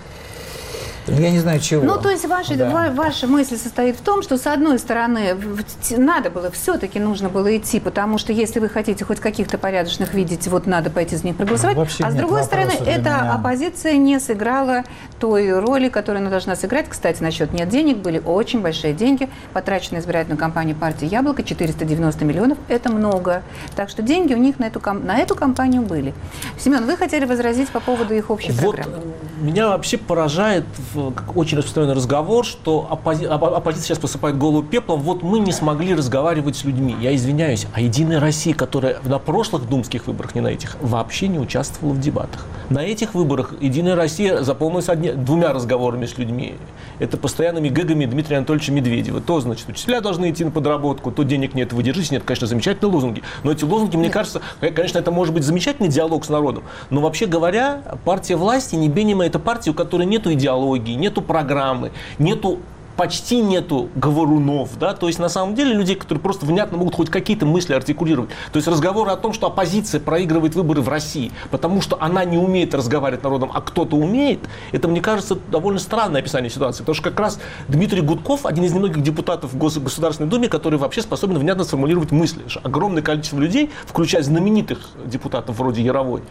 Я не знаю чего. Ну, то есть ваша, да. ваша мысль состоит в том, что, с одной стороны, надо было, все-таки нужно было идти, потому что если вы хотите хоть каких-то порядочных видеть, вот надо пойти за них проголосовать. Вообще а с другой стороны, эта оппозиция не сыграла той роли, которую она должна сыграть. Кстати, насчет нет денег, были очень большие деньги, потрачены на избирательную кампанию партии «Яблоко», четыреста девяносто миллионов, это много. Так что деньги у них на эту, на эту кампанию были. Семен, вы хотели возразить по поводу их общей вот программы? Меня вообще поражает в очень распространенный разговор, что оппози... оппозиция сейчас посыпает голову пеплом, вот мы не смогли разговаривать с людьми. Я извиняюсь, а Единая Россия, которая на прошлых думских выборах, не на этих, вообще не участвовала в дебатах. На этих выборах Единая Россия заполнилась одни... двумя разговорами с людьми. Это постоянными гэгами Дмитрия Анатольевича Медведева. То, значит, учителя должны идти на подработку, то денег нет, вы держитесь. Нет, конечно, замечательные лозунги. Но эти лозунги, мне кажется, конечно, это может быть замечательный диалог с народом. Но вообще говоря, партия власти, не Бенема, это партия, у которой нету идеологии, нету программы, нету почти нету говорунов, да, то есть на самом деле людей, которые просто внятно могут хоть какие-то мысли артикулировать. То есть разговоры о том, что оппозиция проигрывает выборы в России, потому что она не умеет разговаривать с народом, а кто-то умеет, это, мне кажется, довольно странное описание ситуации, потому что как раз Дмитрий Гудков один из немногих депутатов в Государственной Думе, который вообще способен внятно сформулировать мысли. Огромное количество людей, включая знаменитых депутатов вроде Яровой,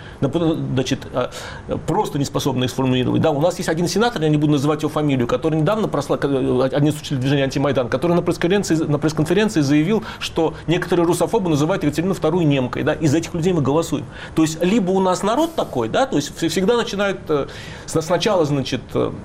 значит, просто не способны их сформулировать. Да, у нас есть один сенатор, я не буду называть его фамилию, который недавно прослал, один из учителей движения «Антимайдан», который на пресс-конференции, на пресс-конференции заявил, что некоторые русофобы называют Екатерину вторую немкой. Да, из этих людей мы голосуем. То есть, либо у нас народ такой, да, то есть всегда начинают сначала, значит,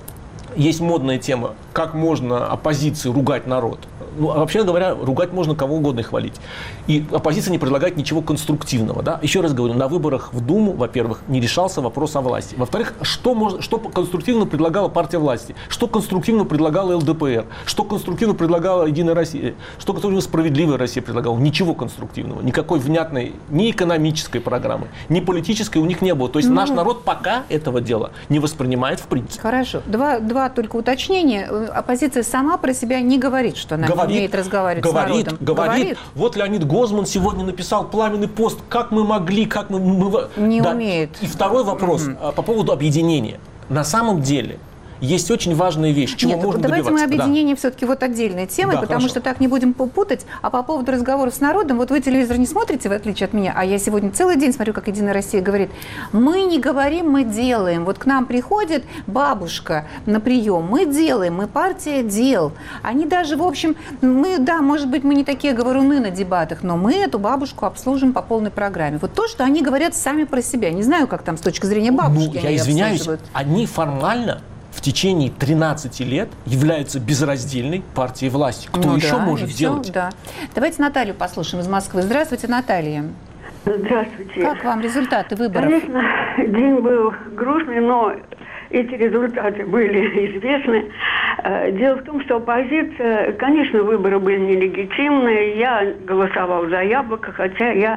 есть модная тема, как можно оппозиции ругать народ. Ну, вообще говоря, ругать можно кого угодно и хвалить. И оппозиция не предлагает ничего конструктивного. Да? Еще раз говорю, на выборах в Думу, во-первых, не решался вопрос о власти. Во-вторых, что, можно, что конструктивно предлагала партия власти? Что конструктивно предлагала эл дэ пэ эр? Что конструктивно предлагала Единая Россия? Что конструктивно Справедливая Россия предлагала? Ничего конструктивного. Никакой внятной ни экономической программы, ни политической у них не было. То есть ну, наш народ пока этого дела не воспринимает в принципе. Хорошо. Два, два только уточнения. Оппозиция сама про себя не говорит, что она говорит, умеет разговаривать говорит, с народом. Говорит, говорит. Вот Леонид Гозман сегодня написал пламенный пост, как мы могли, как мы... мы... Не да. умеет. И второй вопрос угу. по поводу объединения. На самом деле... Есть очень важная вещь, чего Нет, можно давайте добиваться. мы объединение да. все-таки вот отдельной темой, да, потому хорошо. что так не будем путать. А по поводу разговоров с народом, вот вы телевизор не смотрите, в отличие от меня, а я сегодня целый день смотрю, как Единая Россия говорит, мы не говорим, мы делаем. Вот к нам приходит бабушка на прием, мы делаем, мы партия дел. Они даже, в общем, мы, да, может быть, мы не такие говоруны на дебатах, но мы эту бабушку обслужим по полной программе. Вот то, что они говорят сами про себя. Не знаю, как там с точки зрения бабушки. Ну, я извиняюсь, они формально в течение тринадцати лет являются безраздельной партией власти. Кто ну, еще да, может все, делать? Да. Давайте Наталью послушаем из Москвы. Здравствуйте, Наталья. Здравствуйте. Как вам результаты выборов? Конечно, день был грустный, но эти результаты были известны. Дело в том, что оппозиция, конечно, выборы были нелегитимные. Я голосовал за Яблоко, хотя я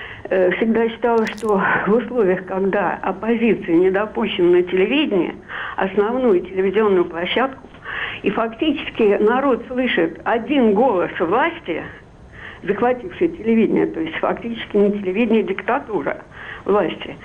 всегда считала, что в условиях, когда оппозиция не допущена на телевидение, основную телевизионную площадку, и фактически народ слышит один голос власти, захватившей телевидение, то есть фактически не телевидение, а диктатура власти.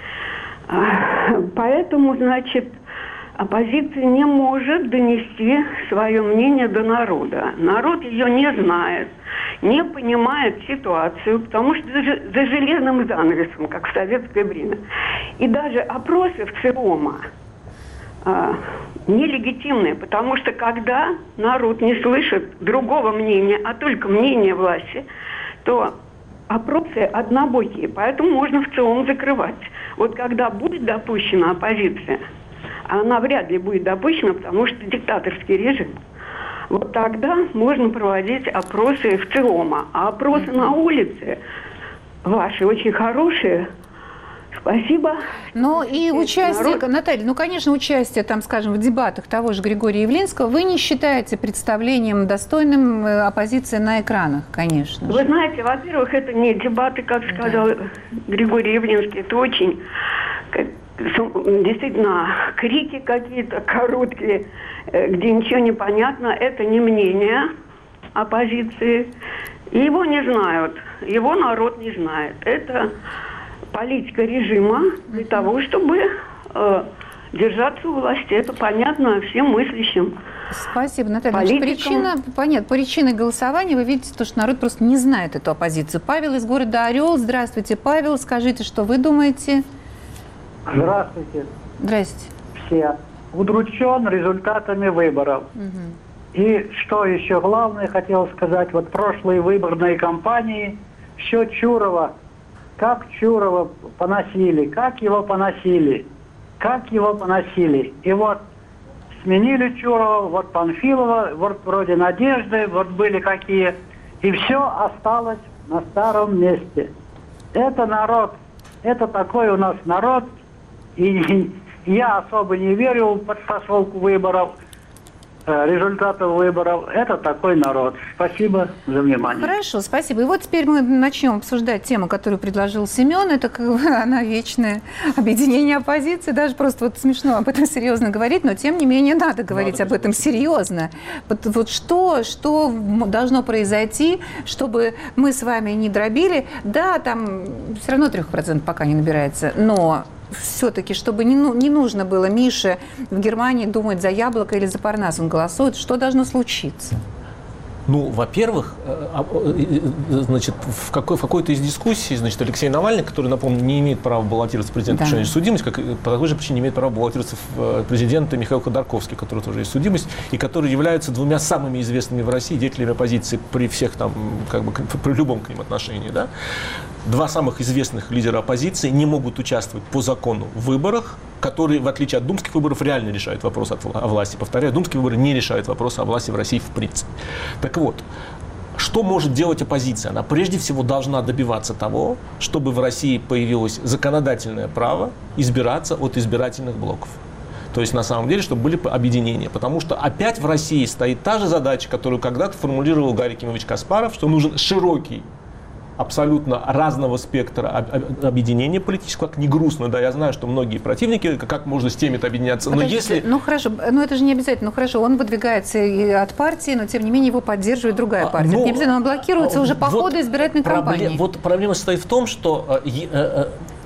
Поэтому, значит, оппозиция не может донести свое мнение до народа. Народ ее не знает, не понимает ситуацию, потому что за, за железным занавесом, как в советское время. И даже опросы в ЦИОМа а, нелегитимные, потому что когда народ не слышит другого мнения, а только мнение власти, то опросы однобокие, поэтому можно в ЦИОМ закрывать. Вот когда будет допущена оппозиция, она вряд ли будет допущена, потому что диктаторский режим, вот тогда можно проводить опросы в ЦИОМа. А опросы на улице ваши очень хорошие. Спасибо. Ну и участие, народ... Наталья, ну, конечно, участие, там, скажем, в дебатах того же Григория Явлинского вы не считаете представлением достойным оппозиции на экранах, конечно же. Вы знаете, во-первых, это не дебаты, как сказал да. Григорий Явлинский, это очень... действительно, крики какие-то короткие, где ничего не понятно, это не мнение оппозиции. И его не знают, его народ не знает. Это политика режима для того, чтобы э, держаться у власти. Это понятно всем мыслящим. Спасибо, Наталья. Значит, причина, понятно, по причине голосования вы видите, то, что народ просто не знает эту оппозицию. Павел из города Орел. Здравствуйте, Павел. Скажите, что вы думаете? Здравствуйте. Здравствуйте. Все. Удручен результатами выборов. Угу. И что еще главное хотел сказать, вот прошлые выборные кампании, все Чурова, как Чурова поносили, как его поносили, как его поносили. И вот сменили Чурова, вот Панфилова, вот вроде Надежды, вот были какие. И все осталось на старом месте. Это народ, это такой у нас народ. И я особо не верю в подтасовку выборов, результатов выборов. Это такой народ. Спасибо за внимание. Хорошо, спасибо. И вот теперь мы начнем обсуждать тему, которую предложил Семен. Это как бы она вечное объединение оппозиции. Даже просто вот смешно об этом серьезно говорить, но тем не менее надо говорить надо об этом серьезно. Вот, вот что, что должно произойти, чтобы мы с вами не дробили? Да, там все равно трех процентов пока не набирается, но все-таки, чтобы не, ну, не нужно было Мише в Германии думать за Яблоко или за Парнас он голосует, что должно случиться? Ну, во-первых, значит, в, какой, в какой-то из дискуссий, значит, Алексей Навальный, который, напомню, не имеет права баллотироваться в президента, потому что есть судимость, как, по такой же причине не имеет права баллотироваться в президента Михаил Ходорковский, который тоже есть судимость, и которые являются двумя самыми известными в России деятелями оппозиции при всех там, как бы, при любом к ним отношении, да. Два самых известных лидера оппозиции не могут участвовать по закону в выборах, которые, в отличие от думских выборов, реально решают вопрос о власти. Повторяю, думские выборы не решают вопрос о власти в России в принципе. Так вот, что может делать оппозиция? Она прежде всего должна добиваться того, чтобы в России появилось законодательное право избираться от избирательных блоков. То есть, на самом деле, чтобы были объединения. Потому что опять в России стоит та же задача, которую когда-то формулировал Гарри Кимович Каспаров, что нужен широкий, абсолютно разного спектра объединения политического, как не грустно, да, я знаю, что многие противники, как можно с теми-то объединяться, но Подождите, если... Ну хорошо, но это же не обязательно, ну хорошо, он выдвигается и от партии, но тем не менее его поддерживает другая партия. Ну, это не обязательно, он блокируется уже по вот ходу избирательной проблем, кампании. Вот проблема состоит в том, что э, э,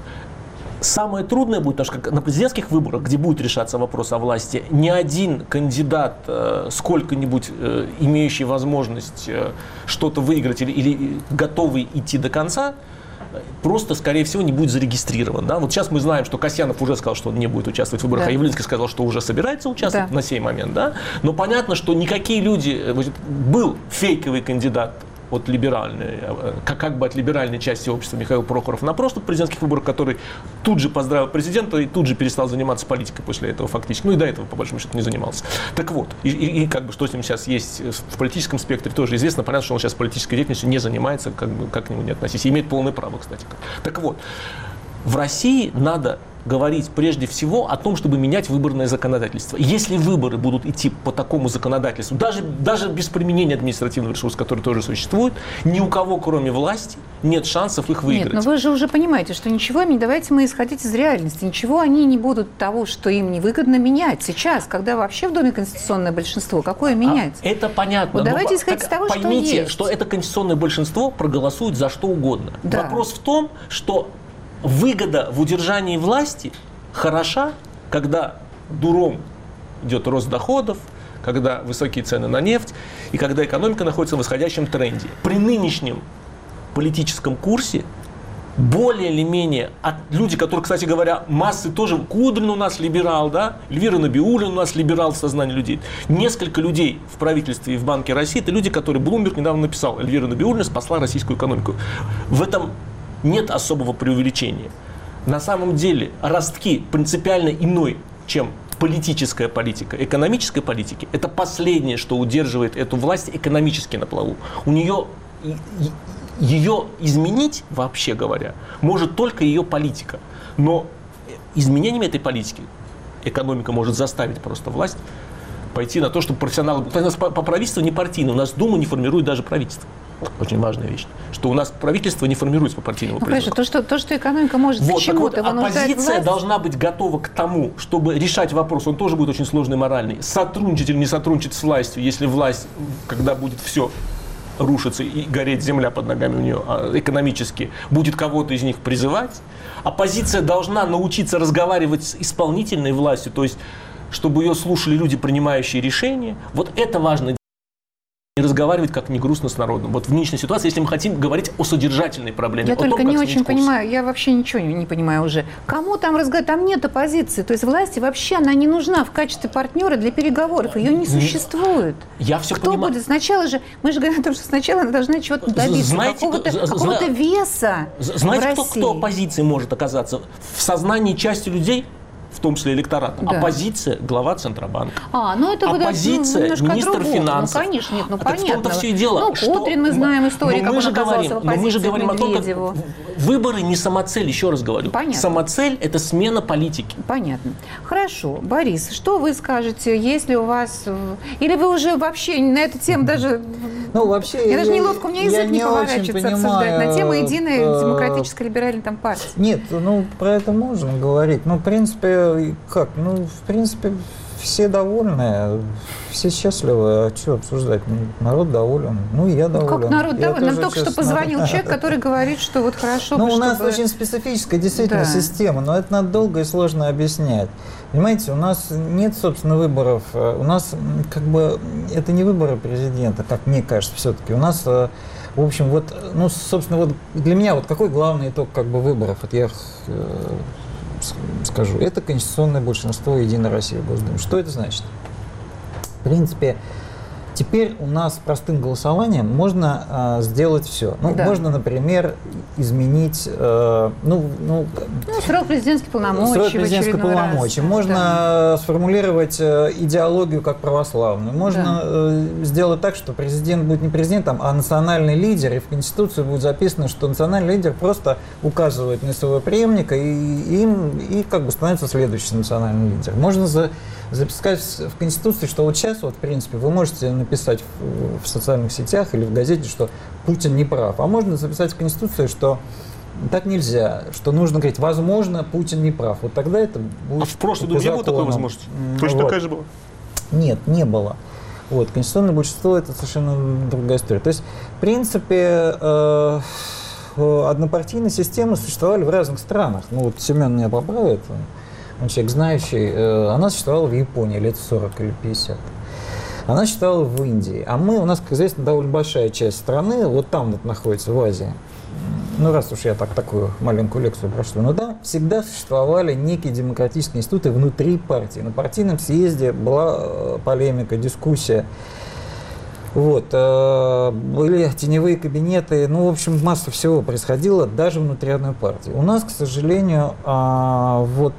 самое трудное будет, потому что на президентских выборах, где будет решаться вопрос о власти, ни один кандидат, э, сколько-нибудь э, имеющий возможность э, что-то выиграть или, или готовый идти до конца, просто, скорее всего, не будет зарегистрирован. Да? Вот сейчас мы знаем, что Касьянов уже сказал, что он не будет участвовать в выборах, да. А Явлинский сказал, что уже собирается участвовать, да, на сей момент. Да? Но понятно, что никакие люди... Был фейковый кандидат от либеральной, как, как бы от либеральной части общества Михаил Прохоров на прошлых президентских выборах, который тут же поздравил президента и тут же перестал заниматься политикой после этого фактически. Ну и до этого, по большому счету, не занимался. Так вот, и, и, и как бы что с ним сейчас есть в политическом спектре, тоже известно. Понятно, что он сейчас политической деятельностью не занимается, как, бы, как к нему не относиться. И имеет полное право, кстати. Так вот, в России надо говорить прежде всего о том, чтобы менять выборное законодательство. Если выборы будут идти по такому законодательству, даже, даже без применения административного ресурса, который тоже существует, ни у кого, кроме власти, нет шансов их выиграть. Нет, но вы же уже понимаете, что ничего, давайте мы исходить из реальности, ничего они не будут того, что им невыгодно, менять сейчас, когда вообще в Доме конституционное большинство. Какое менять? А это понятно. Вот давайте исходить из того, поймите, что есть. Что это конституционное большинство проголосует за что угодно. Да. Вопрос в том, что выгода в удержании власти хороша, когда дуром идет рост доходов, когда высокие цены на нефть и когда экономика находится в восходящем тренде. При нынешнем политическом курсе более или менее от, люди, которые, кстати говоря, массы тоже, Кудрин у нас либерал, да, Эльвира Набиуллина у нас либерал в сознании людей. Несколько людей в правительстве и в Банке России, это люди, которые Блумберг недавно написал, Эльвира Набиуллина спасла российскую экономику. В этом нет особого преувеличения. На самом деле ростки принципиально иной, чем политическая политика. Экономическая политика – это последнее, что удерживает эту власть экономически на плаву. У нее, ее изменить, вообще говоря, может только ее политика. Но изменениями этой политики экономика может заставить просто власть пойти на то, чтобы профессионалы... У нас по правительству не партийное, у нас Дума не формирует даже правительство. Очень важная вещь, что у нас правительство не формируется по партийному ну, признаку. То что, то, что экономика может вот, чему-то вот, оппозиция должна быть готова к тому, чтобы решать вопрос, он тоже будет очень сложный моральный, сотрудничать или не сотрудничать с властью, если власть, когда будет все рушиться и гореть земля под ногами у нее экономически, будет кого-то из них призывать. Оппозиция должна научиться разговаривать с исполнительной властью, то есть чтобы ее слушали люди, принимающие решения. Вот это важно. И разговаривать, как не грустно, с народом. Вот в нынешней ситуации, если мы хотим говорить о содержательной проблеме. Я о только том, не как очень понимаю, я вообще ничего не, не понимаю уже. Кому там разговаривать? Там нет оппозиции. То есть власти вообще она не нужна в качестве партнера для переговоров. Ее не существует. Я все Кто понимаю. будет? Сначала же, мы же говорим о том, что сначала она должна чего-то добиться, какого-то, какого-то веса. Знаете, в кто, кто оппозицией может оказаться? В сознании части людей в том числе электората. Да. Оппозиция – глава Центробанка. А, ну это оппозиция, ну, министр другого. финансов. Ну, конечно, нет, ну а понятно. Так в том-то все и дело. Ну, что Кудрин, мы знаем историю, но как мы он же оказался говорим, в оппозиции но мы же говорим о том, Медведеву. как выборы не самоцель, еще раз говорю. Понятно. Самоцель – это смена политики. Понятно. Хорошо. Борис, что вы скажете, если у вас... Или вы уже вообще на эту тему даже... Ну, вообще... Я даже неловко, у меня язык не поворачивается обсуждать на тему единой э, демократической либеральной там партии. Нет, ну, про это можно говорить. Ну, в принципе, как? Ну, в принципе, все довольны, все счастливы. А что обсуждать? Народ доволен. Ну, и я доволен. Как народ я доволен? Нам тоже, только что честно. позвонил человек, который говорит, что вот хорошо Ну, бы, у нас чтобы... очень специфическая действительно Да. система, но это надо долго и сложно объяснять. Понимаете, у нас нет, собственно, выборов. У нас, как бы, это не выборы президента, как мне кажется, все-таки. У нас, в общем, вот, ну, собственно, вот для меня вот какой главный итог, как бы, выборов? Вот я э, скажу. Это конституционное большинство Единой России в Госдуме. Что это значит? В принципе, теперь у нас простым голосованием можно э, сделать все. Ну, Да. можно, например, изменить, э, ну, ну, Ну, срок президентских полномочий. срок в президентских очередной раз. полномочий. Можно сформулировать э, идеологию как православную. Можно Да. э, сделать так, что президент будет не президентом, а национальный лидер. И в Конституции будет записано, что национальный лидер просто указывает на своего преемника и, им, и как бы становится следующий национальный лидер. Можно за, записать в Конституции, что вот сейчас, вот, в принципе, вы можете написать в, в социальных сетях или в газете, что Путин не прав. А можно записать в Конституции, что так нельзя, что нужно говорить, возможно, Путин не прав. Вот тогда это будет... А в прошлом по году не было такой закону. возможности? М, Точно вот. такая же была? Нет, не было. Вот, конституционное большинство – это совершенно другая история. То есть, в принципе, э, однопартийные системы существовали в разных странах. Ну вот Семен меня поправит, он, он человек знающий. Э, она существовала в Японии лет сорок или пятьдесят. Она существовала в Индии. А мы, у нас, как известно, довольно большая часть страны, вот там вот находится, в Азии. Ну, раз уж я так такую маленькую лекцию прошел, но да, всегда существовали некие демократические институты внутри партии. На партийном съезде была э, полемика, дискуссия. Вот, э, были теневые кабинеты, ну, в общем, масса всего происходило даже внутри одной партии. У нас, к сожалению, э, вот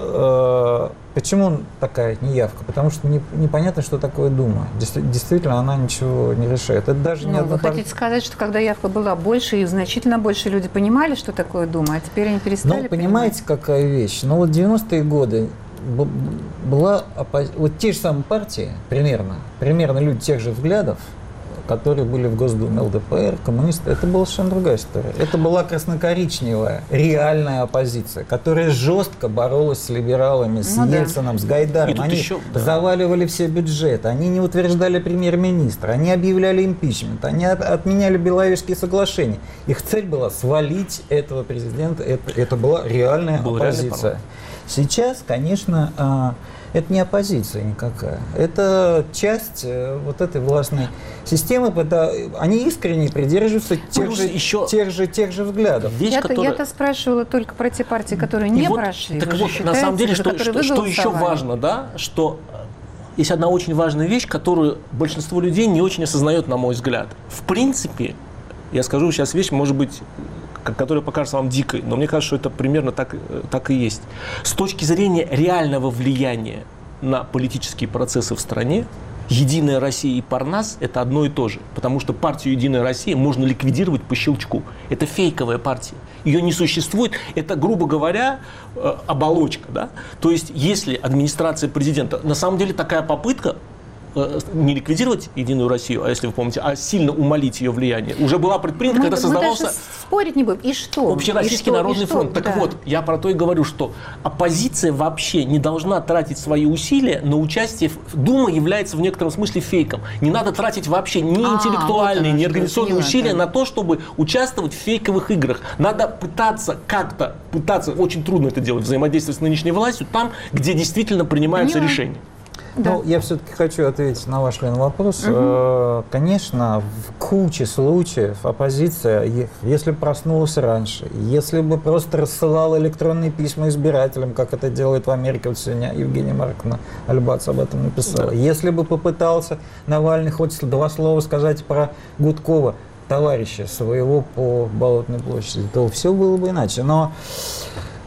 э, почему такая неявка? Потому что не, непонятно, что такое Дума. Действительно, она ничего не решает. Это даже не Ну, одна вы хотите сказать, что когда явка была больше и значительно больше люди понимали, что такое Дума, а теперь они перестали Ну, понимаете, какая вещь? Ну, вот девяностые годы б- была оппози... вот те же самые партии, примерно, примерно люди тех же взглядов, которые были в Госдуме, эл дэ пэ эр, коммунисты, это была совершенно другая история. Это была красно-коричневая, реальная оппозиция, которая жестко боролась с либералами, с Ну да. Ельцином, с Гайдаром. Они еще, да. заваливали все бюджеты, они не утверждали премьер-министра, они объявляли импичмент, они от- отменяли Беловежские соглашения. Их цель была свалить этого президента, это, это была реальная Был реальный оппозиция. парламент. Сейчас, конечно, а, это не оппозиция никакая. Это часть э, вот этой властной системы. Это, они искренне придерживаются тех Плюс же, еще тех, же, тех же взглядов. Вещь, Я-то, которая- я-то спрашивала только про те партии, которые И не вот, прошли. Так Вы же вот, на считаете, самом деле, за что, которые что, вы что еще голосовали? важно, да, что есть одна очень важная вещь, которую большинство людей не очень осознает, на мой взгляд. В принципе, я скажу сейчас вещь, может быть, к- которая покажется вам дикой, но мне кажется, что это примерно так, э, так и есть. С точки зрения реального влияния на политические процессы в стране, Единая Россия и Парнас – это одно и то же. Потому что партию Единая Россия можно ликвидировать по щелчку. Это фейковая партия. Ее не существует. Это, грубо говоря, э, оболочка. Да? То есть, если администрация президента… На самом деле, такая попытка э, не ликвидировать Единую Россию, а если вы помните, а сильно умалить ее влияние, уже была предпринята, Мы, когда мы создавался… даже спорить не будем. И что? Общероссийский И что? народный И что? фронт. Так Да. вот, я про то и говорю, что оппозиция вообще не должна тратить свои усилия на участие. В... Дума является в некотором смысле фейком. Не надо тратить вообще ни А, интеллектуальные, вот ни оно что, организационные поняла, усилия да. на то, чтобы участвовать в фейковых играх. Надо пытаться как-то, пытаться, очень трудно это делать, взаимодействовать с нынешней властью там, где действительно принимаются Поняла. решения. Ну, я все-таки хочу ответить на ваш, Лен, вопрос. Мгм. Э, Конечно, в куче случаев оппозиция, е- если бы проснулась раньше, если бы просто рассылала электронные письма избирателям, как это делает в Америке, вот сегодня Евгения Марковна Альбац об этом написала, Да. если бы попытался Навальный хоть два слова сказать про Гудкова, товарища своего по Болотной площади, то все было бы иначе. Но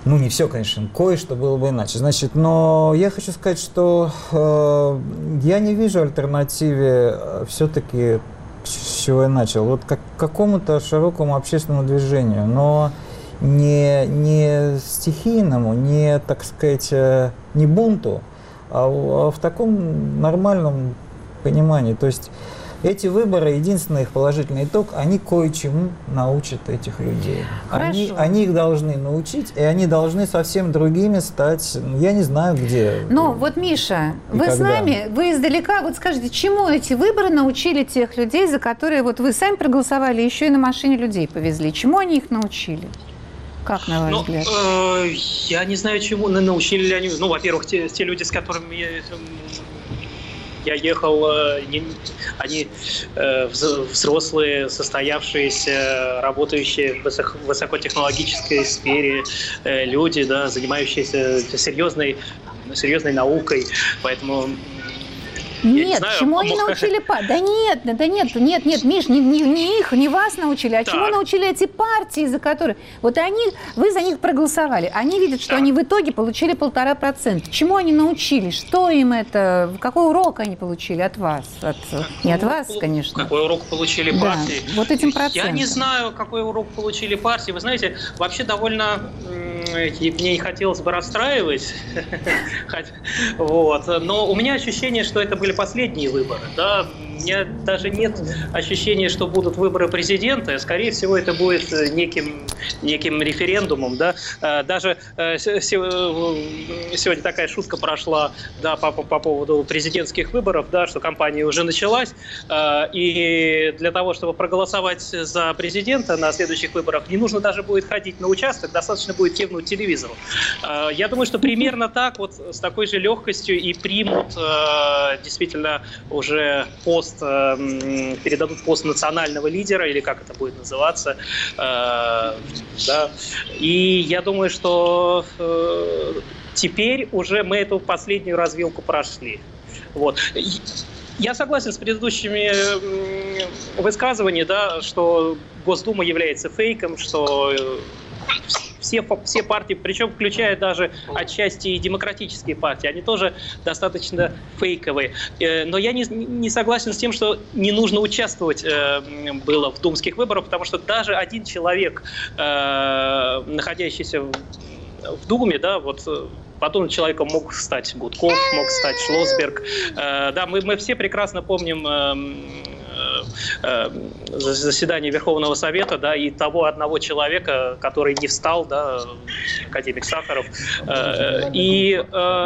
Ну, не все, конечно, кое-что было бы иначе. Значит, но я хочу сказать, что э, я не вижу альтернативе все-таки, с чего я начал, вот как к какому-то широкому общественному движению, но не, не стихийному, не, так сказать, не бунту, а в, а в таком нормальном понимании. То есть эти выборы, единственный их положительный итог, они кое-чему научат этих людей. Они, они их должны научить, и они должны совсем другими стать, я не знаю где. Ну вот, Миша, вы когда. С нами, вы издалека, вот скажите, чему эти выборы научили тех людей, за которые вот вы сами проголосовали, еще и на машине людей повезли? Чему они их научили? Как, на ваш ну, взгляд? Э, я не знаю, чему научили ли они. Ну, во-первых, те, те люди, с которыми я, я ехал, они, они э, взрослые, состоявшиеся, работающие в высокотехнологической сфере э, люди, да, занимающиеся серьезной, серьезной наукой. Поэтому... Нет, знаю, чему они научили? Да нет, да нет, нет, нет, Миш, не, не, не их, не вас научили, а так. Чему научили эти партии, за которые... Вот они, вы за них проголосовали, они видят, что да. Они в итоге получили полтора процента. Чему они научились? Что им это... Какой урок они получили от вас? От, не от вас, конечно. Какой урок получили партии? Да, вот этим процентом. Я не знаю, какой урок получили партии. Вы знаете, вообще довольно... Мне не хотелось бы расстраивать, вот. Но у меня ощущение, что это были последние выборы. Да? У меня даже нет ощущения, что будут выборы президента. Скорее всего, это будет неким, неким референдумом. Да? Даже сегодня такая шутка прошла, да, по, по поводу президентских выборов, да, что кампания уже началась. И для того, чтобы проголосовать за президента на следующих выборах, не нужно даже будет ходить на участок, достаточно будет кивнуть телевизору. Я думаю, что примерно так, вот с такой же легкостью и примут действительно уже пост, передадут пост национального лидера, или как это будет называться. Да. И я думаю, что теперь уже мы эту последнюю развилку прошли. Вот. Я согласен с предыдущими высказываниями, да, что Госдума является фейком, что все, все партии, причем включая даже отчасти и демократические партии, они тоже достаточно фейковые. Но я не, не согласен с тем, что не нужно участвовать было в думских выборах, потому что даже один человек, находящийся в Думе, да, вот подобным человеком мог стать Гудков, мог стать Шлосберг. Да, мы, мы все прекрасно помним заседание Верховного Совета, да, и того одного человека, который не встал, да, академик Сахаров. И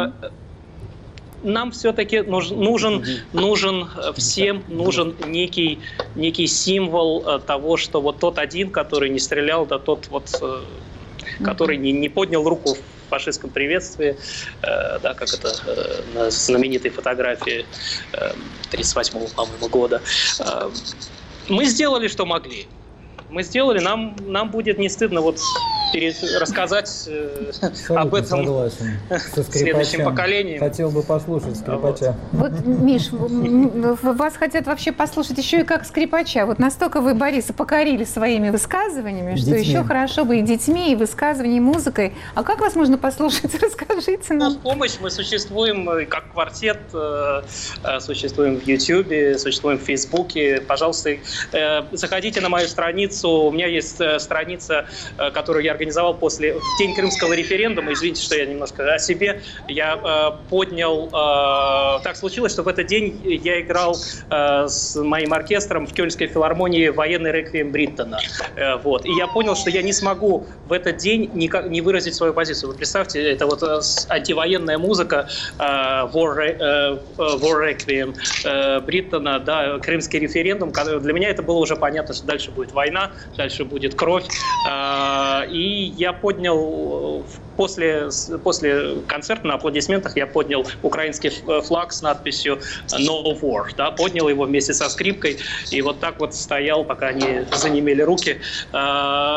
нам все-таки нужен, нужен всем нужен некий, некий символ того, что вот тот один, который не стрелял, да, тот вот, который не, не поднял руку в фашистском приветствии, э, да, как это э, на знаменитой фотографии э, тридцать восьмого, по-моему, года. Э, мы сделали, что могли. Мы сделали, нам, нам будет не стыдно вот перед, рассказать э, об этом следующим поколениям. Хотел бы послушать скрипача. Вот, Миш, вас хотят вообще послушать еще и как скрипача. Вот настолько вы Бориса покорили своими высказываниями, что детьми. Еще хорошо бы и детьми, и высказываниями, и музыкой. А как вас можно послушать? Расскажите нам. Помощь. Мы существуем как квартет, существуем в Ютьюбе, существуем в Фейсбуке. Пожалуйста, заходите на мою страницу. У меня есть страница, которую я организовал после в день крымского референдума. Извините, что я немножко о себе. Я э, поднял... Э, так случилось, что в этот день я играл э, с моим оркестром в Кёльнской филармонии военный реквием Бриттона. Э, вот. И я понял, что я не смогу в этот день никак, не выразить свою позицию. Вы представьте, это вот э, антивоенная музыка э, War, э, War Requiem э, Бриттона, да, крымский референдум. Для меня это было уже понятно, что дальше будет война, дальше будет кровь. Э, и И я поднял, после, после концерта на аплодисментах, я поднял украинский флаг с надписью «No War». Да, поднял его вместе со скрипкой. И вот так вот стоял, пока они занемели руки.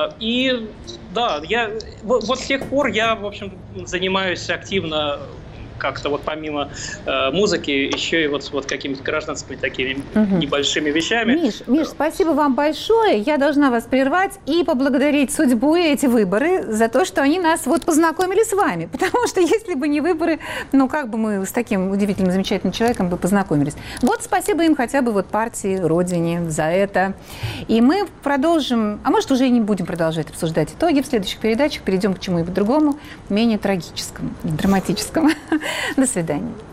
И да, я, вот с тех пор я, в общем, занимаюсь активно как-то вот помимо э, музыки еще и вот, вот какими-то гражданскими такими Мгм. небольшими вещами. Миш, Миш, спасибо вам большое. Я должна вас прервать и поблагодарить судьбу и эти выборы за то, что они нас вот познакомили с вами. Потому что если бы не выборы, ну как бы мы с таким удивительным, замечательным человеком бы познакомились. Вот спасибо им хотя бы вот партии, Родине за это. И мы продолжим, а может уже и не будем продолжать обсуждать итоги в следующих передачах, перейдем к чему-нибудь другому, менее трагическому, драматическому. До свидания.